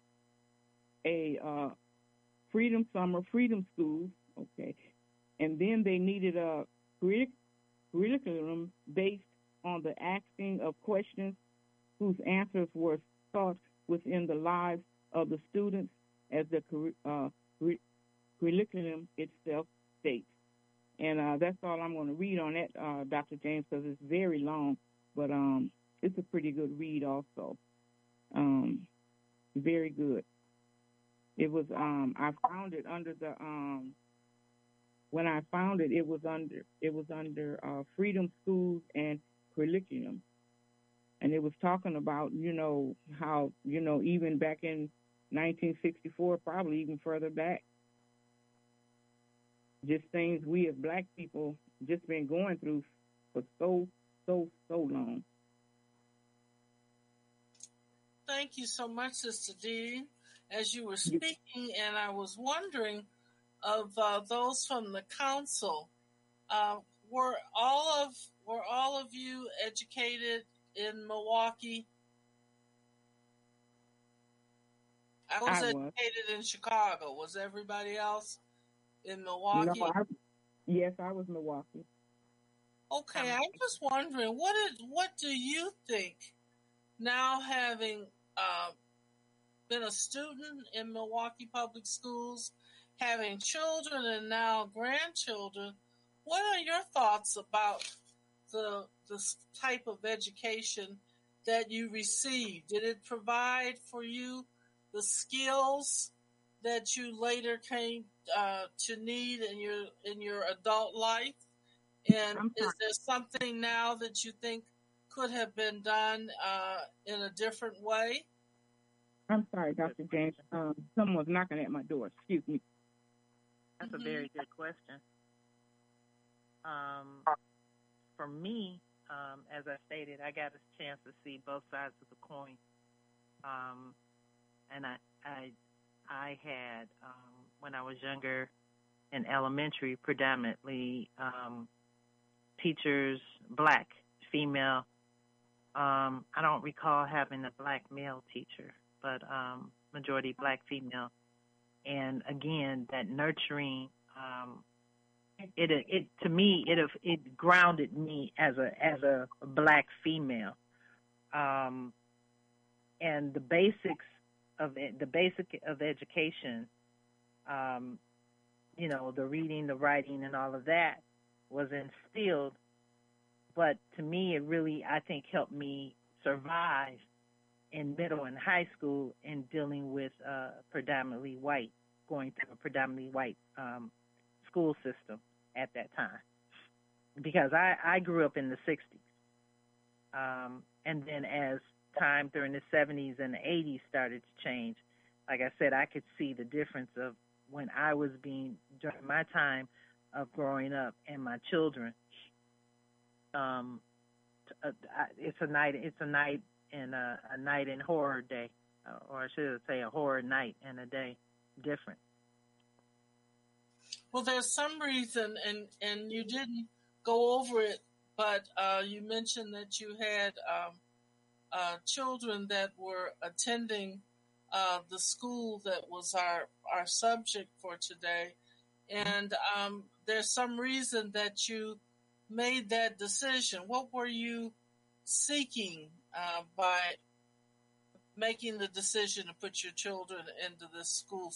a uh, Freedom Summer, Freedom Schools, okay, and then they needed a curriculum based on the asking of questions whose answers were sought within the lives of the students, as the uh, curriculum itself states. And uh, that's all I'm going to read on that, uh, Doctor James, because it's very long, but um, it's a pretty good read also. Um, very good. It was, um, I found it under the, um, when I found it, it was under, it was under uh, Freedom Schools and Curriculum. And it was talking about, you know, how, you know, even back in nineteen sixty-four, probably even further back, just things we as black people just been going through for so, so, so long. Thank you so much, Sister Dee. As you were speaking, and I was wondering of uh, those from the council, uh, were all of were all of you educated in Milwaukee? I was I educated was. in Chicago. Was everybody else in Milwaukee? No, I, yes, I was Milwaukee. Okay, I'm just wondering, what is, what do you think, now having uh, been a student in Milwaukee Public Schools, having children and now grandchildren, what are your thoughts about the the type of education that you received? Did it provide for you the skills that you later came uh, to need in your in your adult life? And is there something now that you think could have been done uh, in a different way? I'm sorry, Doctor James. Um, someone's knocking at my door. Excuse me. That's a very good question. Um, for me, um, as I stated, I got a chance to see both sides of the coin. Um, and I, I, I had, um, when I was younger in elementary, predominantly um, teachers, black, female. Um, I don't recall having a black male teacher, but um, majority black female. And again, that nurturing, um, it, it to me, it it grounded me as a as a black female. Um, and the basics of it, the basic of education, um, you know, the reading, the writing, and all of that was instilled. But to me, it really, I think, helped me survive in middle and high school in dealing with uh, predominantly white, going through a predominantly white um, school system at that time. Because I, I grew up in the sixties. Um, and then as time during the seventies and the eighties started to change, like I said, I could see the difference of when I was being, during my time of growing up and my children. Um, uh, it's a night, it's a night and a, a night in horror day, uh, or I should say a horror night and a day different. Well, there's some reason, and, and you didn't go over it, but uh, you mentioned that you had um, uh, children that were attending uh, the school that was our, our subject for today. And um, there's some reason that you made that decision. What were you seeking uh, by making the decision to put your children into this school?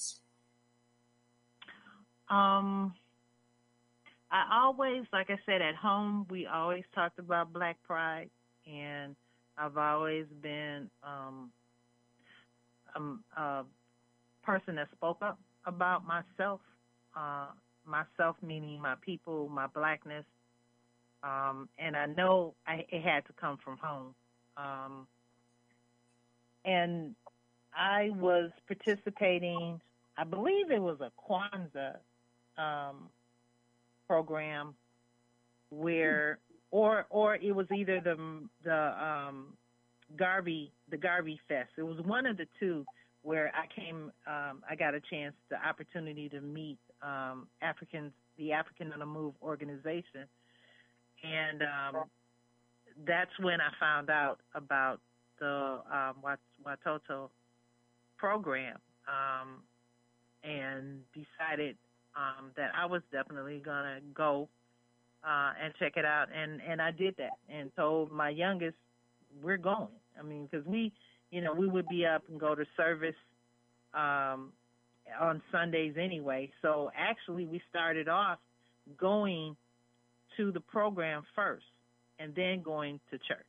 Um, I always, like I said, at home, we always talked about Black Pride, and I've always been um, um, a person that spoke up about myself, uh, myself meaning my people, my blackness, um, and I know I, it had to come from home. Um, and I was participating, I believe it was a Kwanzaa um, program where, or or it was either the the um, Garvey the Garvey Fest. It was one of the two where I came. Um, I got a chance, the opportunity to meet um, Africans, the African on the Move organization, and um, that's when I found out about the um, Wat- Watoto program, um, and decided um, that I was definitely gonna go uh, and check it out, and, and I did that, and told my youngest, we're going. I mean, because we, you know, we would be up and go to service um, on Sundays anyway. So actually, we started off going to the program first, and then going to church.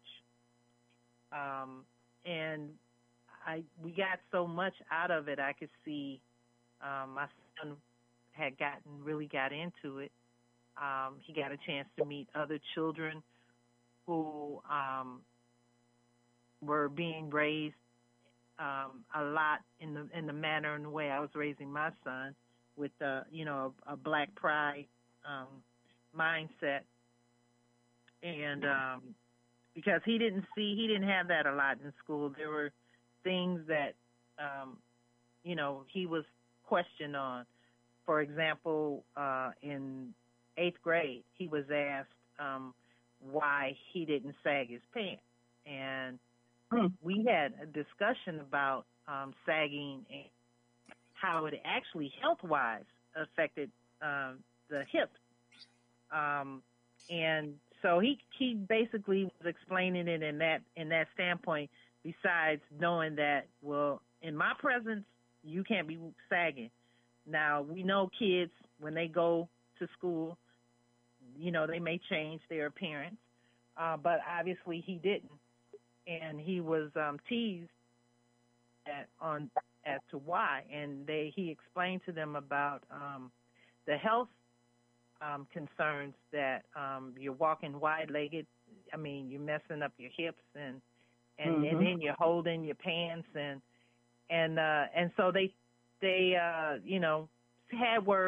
Um, and I we got so much out of it. I could see um, my son had gotten really got into it. Um, he got a chance to meet other children who um, were being raised um, a lot in the in the manner and the way I was raising my son, with uh, you know a, a Black Pride um, mindset, and um, because he didn't see he didn't have that a lot in school. There were things that um, you know he was questioned on. For example, uh, in eighth grade, he was asked um, why he didn't sag his pants, and we had a discussion about um, sagging and how it actually health-wise affected um, the hip. Um, and so he he basically was explaining it in that in that standpoint. Besides knowing that, well, in my presence, you can't be sagging. Now, we know kids, when they go to school, you know, they may change their appearance, uh, but obviously he didn't. And he was um, teased at, on as to why. And they he explained to them about um, the health um, concerns that um, you're walking wide-legged. I mean, you're messing up your hips, and and, mm-hmm. and then you're holding your pants, and and uh, and so they they uh, you know had words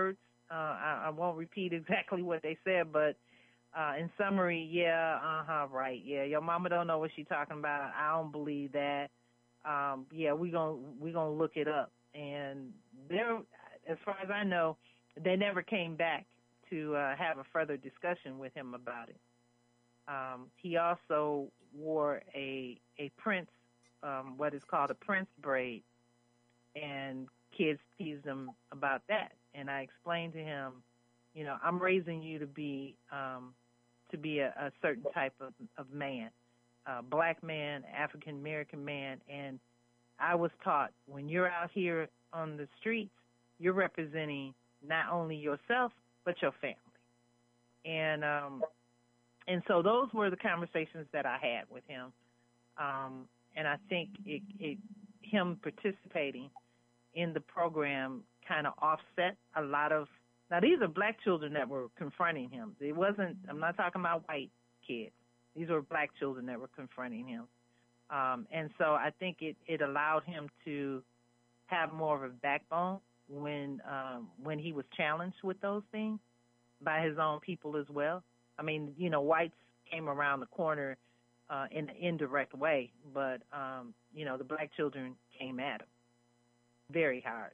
Uh, I, I won't repeat exactly what they said, but uh, in summary, yeah, uh-huh, right, yeah, your mama don't know what she's talking about. I don't believe that. Um, yeah, we gonna we gonna look it up. And there, as far as I know, they never came back to uh, have a further discussion with him about it. Um, he also wore a a prince, um, what is called a prince braid, and kids teased him about that. And I explained to him, you know, I'm raising you to be um, to be a, a certain type of, of man, a black man, African American man, and I was taught when you're out here on the streets, you're representing not only yourself but your family. And um, and so those were the conversations that I had with him. Um, and I think it, it him participating in the program kind of offset a lot of, now these are black children that were confronting him. It wasn't, I'm not talking about white kids. These were black children that were confronting him. Um, and so I think it, it allowed him to have more of a backbone when um, when he was challenged with those things by his own people as well. I mean, you know, whites came around the corner uh, in an indirect way, but, um, you know, the black children came at him very hard.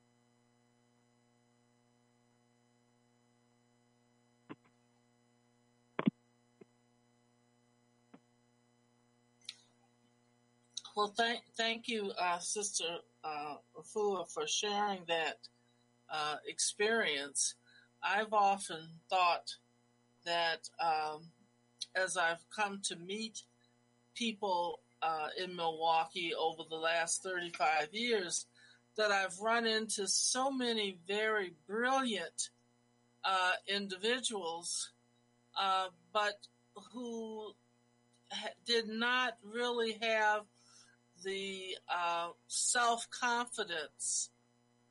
Well, thank thank you, uh, Sister uh, Afua, for sharing that uh, experience. I've often thought that um, as I've come to meet people uh, in Milwaukee over the last thirty-five years, that I've run into so many very brilliant uh, individuals, uh, but who ha- did not really have the uh, self-confidence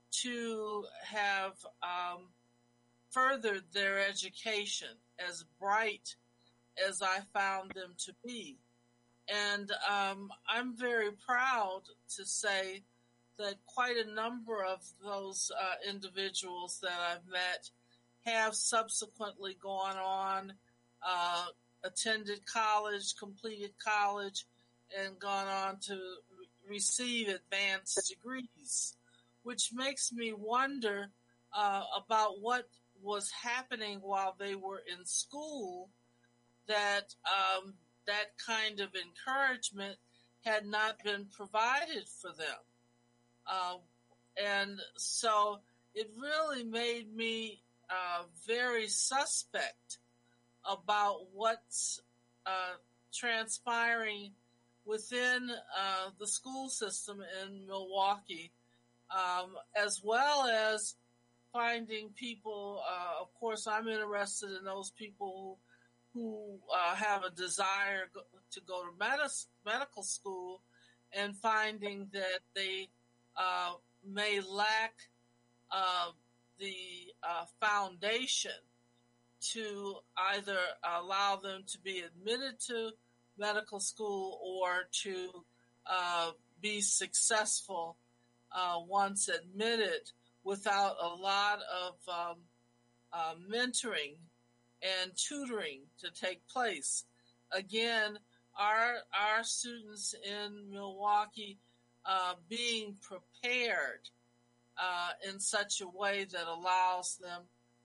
to have um, furthered their education as bright as I found them to be. And um, I'm very proud to say that quite a number of those uh, individuals that I've met have subsequently gone on, uh, attended college, completed college, and gone on to re- receive advanced degrees, which makes me wonder uh, about what was happening while they were in school, that um, that kind of encouragement had not been provided for them. Uh, and so it really made me uh, very suspect about what's uh, transpiring within uh, the school system in Milwaukee, um, as well as finding people. Uh, of course, I'm interested in those people who, who uh, have a desire go, to go to medis- medical school, and finding that they uh, may lack uh, the uh, foundation to either allow them to be admitted to medical school or to uh, be successful uh, once admitted, without a lot of um, uh, mentoring and tutoring to take place. Again, our our students in Milwaukee uh, being prepared uh, in such a way that allows them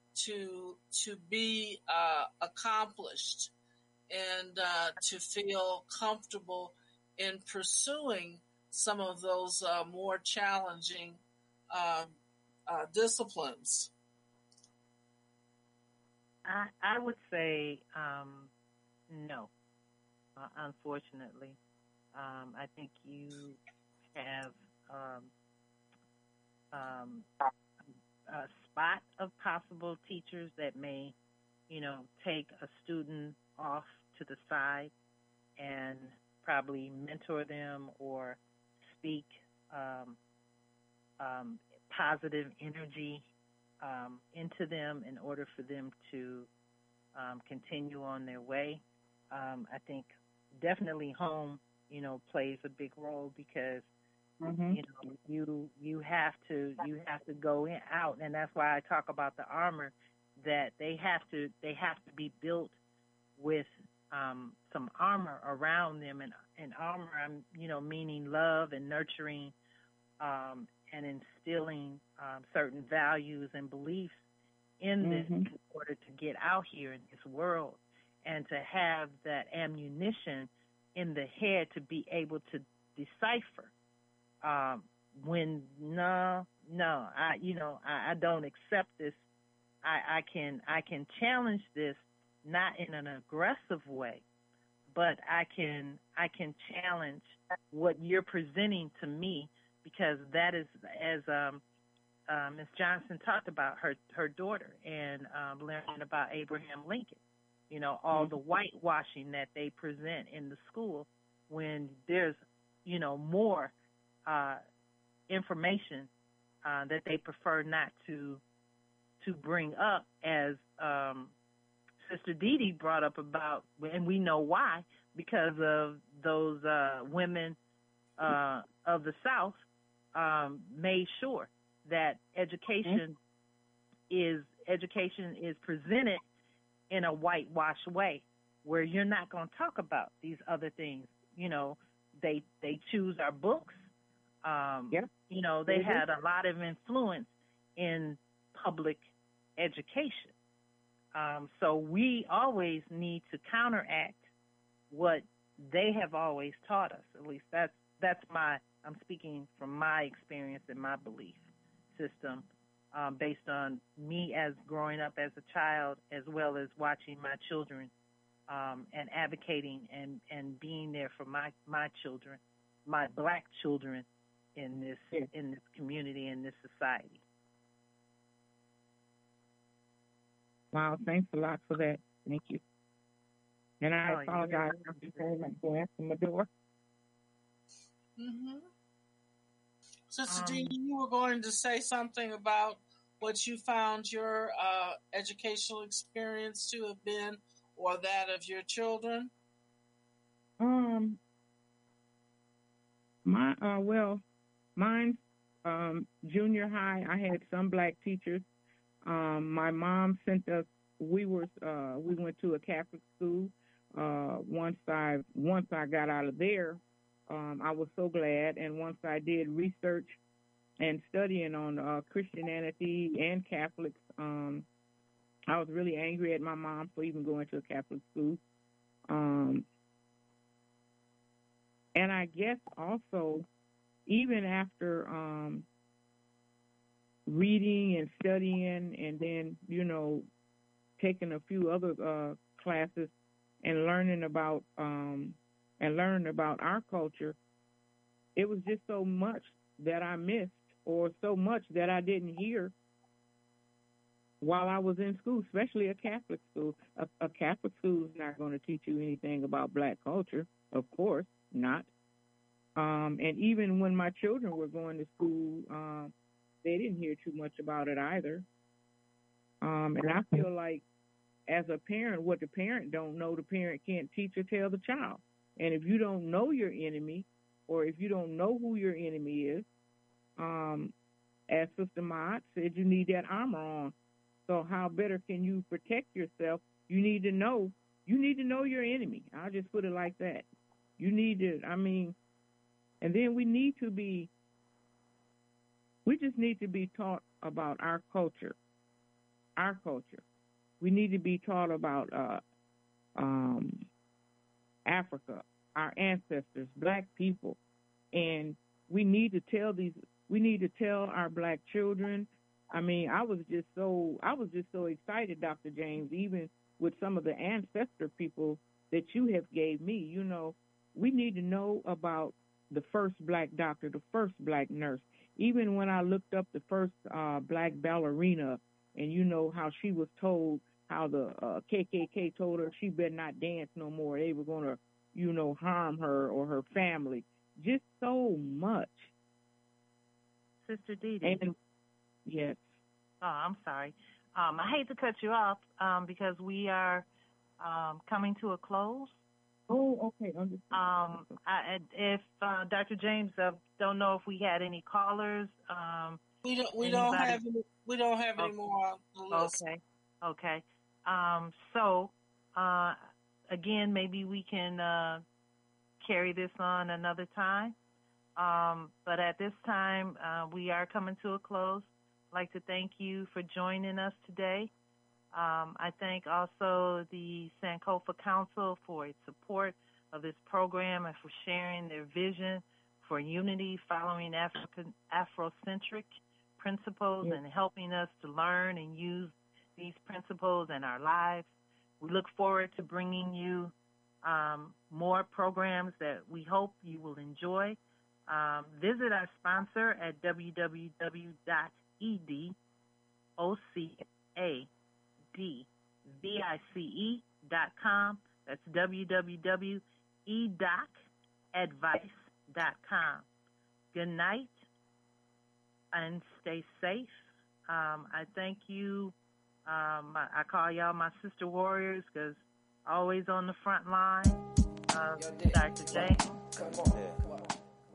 to to be uh, accomplished and uh, to feel comfortable in pursuing some of those uh, more challenging uh, uh, disciplines. I, I would say um, no, uh, unfortunately. Um, I think you have um, um, a spot of possible teachers that may, you know, take a student off to the side and probably mentor them or speak um, um, positive energy um, into them in order for them to um, continue on their way. Um, I think definitely home, you know, plays a big role because Mm-hmm. You know, you you have to you have to go in out, and that's why I talk about the armor, that they have to they have to be built with um, some armor around them, and and armor, I'm you know meaning love and nurturing, um, and instilling um, certain values and beliefs in this Mm-hmm. in order to get out here in this world, and to have that ammunition in the head to be able to decipher. Um, when no, no, I you know I, I don't accept this. I, I can I can challenge this, not in an aggressive way, but I can I can challenge what you're presenting to me, because that is, as um, uh, Miz Johnson talked about her her daughter, and um, learning about Abraham Lincoln. You know, all the whitewashing that they present in the school, when there's you know more uh, information uh, that they prefer not to to bring up, as um, Sister Dee Dee brought up about, and we know why, because of those uh, women uh, of the South um, made sure that education is education is presented in a whitewashed way, where you're not going to talk about these other things. You know, they they choose our books. Um, Yep. You know, they They do. had a lot of influence in public education. Um, so we always need to counteract what they have always taught us. At least that's that's my I'm speaking from my experience and my belief system, um, based on me as growing up as a child, as well as watching my children, um, and advocating and, and being there for my, my children, my black children in this Yeah. in this community, in this society. Wow, thanks a lot for that. Thank you. And I Oh, you're apologize for having to answer my door. Mm-hmm. Sister Um, Dee, you were going to say something about what you found your uh, educational experience to have been, or that of your children. Um, my uh, well, mine, um, junior high, I had some black teachers. Um, my mom sent us. We were uh, we went to a Catholic school. Uh, once I once I got out of there, um, I was so glad. And once I did research and studying on uh, Christianity and Catholics, um, I was really angry at my mom for even going to a Catholic school. Um, and I guess also, even after um, reading and studying, and then, you know, taking a few other uh, classes and learning about um, and learning about our culture, it was just so much that I missed, or so much that I didn't hear while I was in school, especially a Catholic school. A, a Catholic school is not going to teach you anything about black culture, of course not. Um, and even when my children were going to school, um, they didn't hear too much about it either. Um, and I feel like, as a parent, what the parent don't know, the parent can't teach or tell the child. And if you don't know your enemy, or if you don't know who your enemy is, um, as Sister Maud said, you need that armor on. So how better can you protect yourself? You need to know. You need to know your enemy. I'll just put it like that. You need to, I mean, and then we need to be, we just need to be taught about our culture, our culture. We need to be taught about uh, um, Africa, our ancestors, black people. And we need to tell these, we need to tell our black children. I mean, I was just so, I was just so excited, Doctor James, even with some of the ancestor people that you have gave me. You know, we need to know about the first black doctor, the first black nurse. Even when I looked up the first uh, black ballerina, and you know how she was told, how the uh, K K K told her she better not dance no more. They were going to, you know, harm her or her family. Just so much. Sister Dee Dee. And, yes. Oh, I'm sorry. Um, I hate to cut you off um, because we are um, coming to a close. Oh, okay. Understood. Um, I, if uh, Doctor James, uh, don't know if we had any callers. Um, we don't. We anybody? don't have. Any, we don't have any okay. more on the list. Okay. Okay. Um, so uh, again, maybe we can uh, carry this on another time. Um, but at this time, uh, we are coming to a close. I'd like to thank you for joining us today. Um, I thank also the Sankofa Council for its support of this program and for sharing their vision for unity following African Afrocentric principles yes. and helping us to learn and use these principles in our lives. We look forward to bringing you um, more programs that we hope you will enjoy. Um, visit our sponsor at w w w dot e d o c a d v i c e dot com. That's w w w dot e d o c advice dot com. Good night and stay safe. Um, I thank you. Um, I, I call y'all my sister warriors because always on the front line. Uh, Doctor J. Come on. Come on.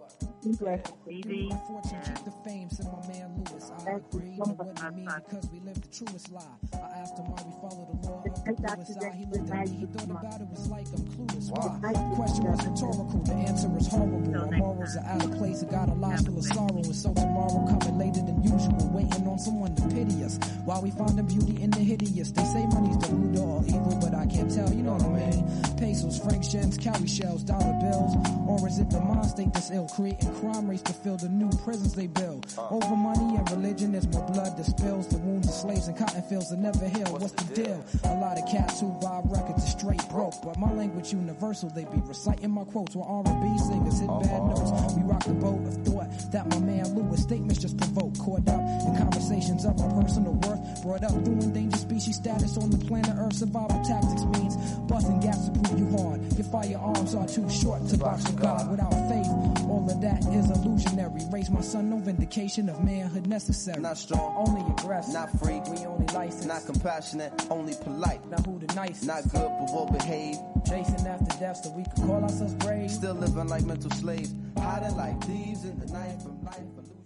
B D. Fortune keep the fame, said my man Lewis. I agree, but what do you mean? Because we live the truest lie. I asked him why we follow the law of the bluest eye. He looked at me, he thought about it was like I'm clueless. Why? The question was rhetorical, the answer is horrible. Our morals are out of place, I got a life full of sorrow. And so tomorrow coming later than usual, waiting on someone to pity us. While we find the beauty in the hideous. They say money's the root of all evil, but I can't tell, you know what I mean? Pesos, franc shens, cowrie shells, dollar bills. Or is it the mind state that's ill, creating crime rates to fill the new prisons they build? Over money and religion, there's more blood that spills. The wounds of slaves and cotton fields that never heal. What's the deal? A lot of cats who buy records are straight broke, but my language universal. They be reciting my quotes while R and B singers hit bad notes. We rock the boat of thought that my man Lewis statements just provoke. Caught up in conversations of our personal worth. Brought up through endangered species status on the planet Earth. Survival tactics means busting gaps to prove you hard. Your firearms are too short to box with God. Without faith, all of that is illusionary. Raise my son, no vindication of manhood necessary. Not strong, only aggressive. Not free, we only licensed. Not compassionate, only polite. Now who the nicest? Not good, but well behaved. Chasing after death so we can call ourselves brave. Still living like mental slaves. Hiding like thieves in the night from life.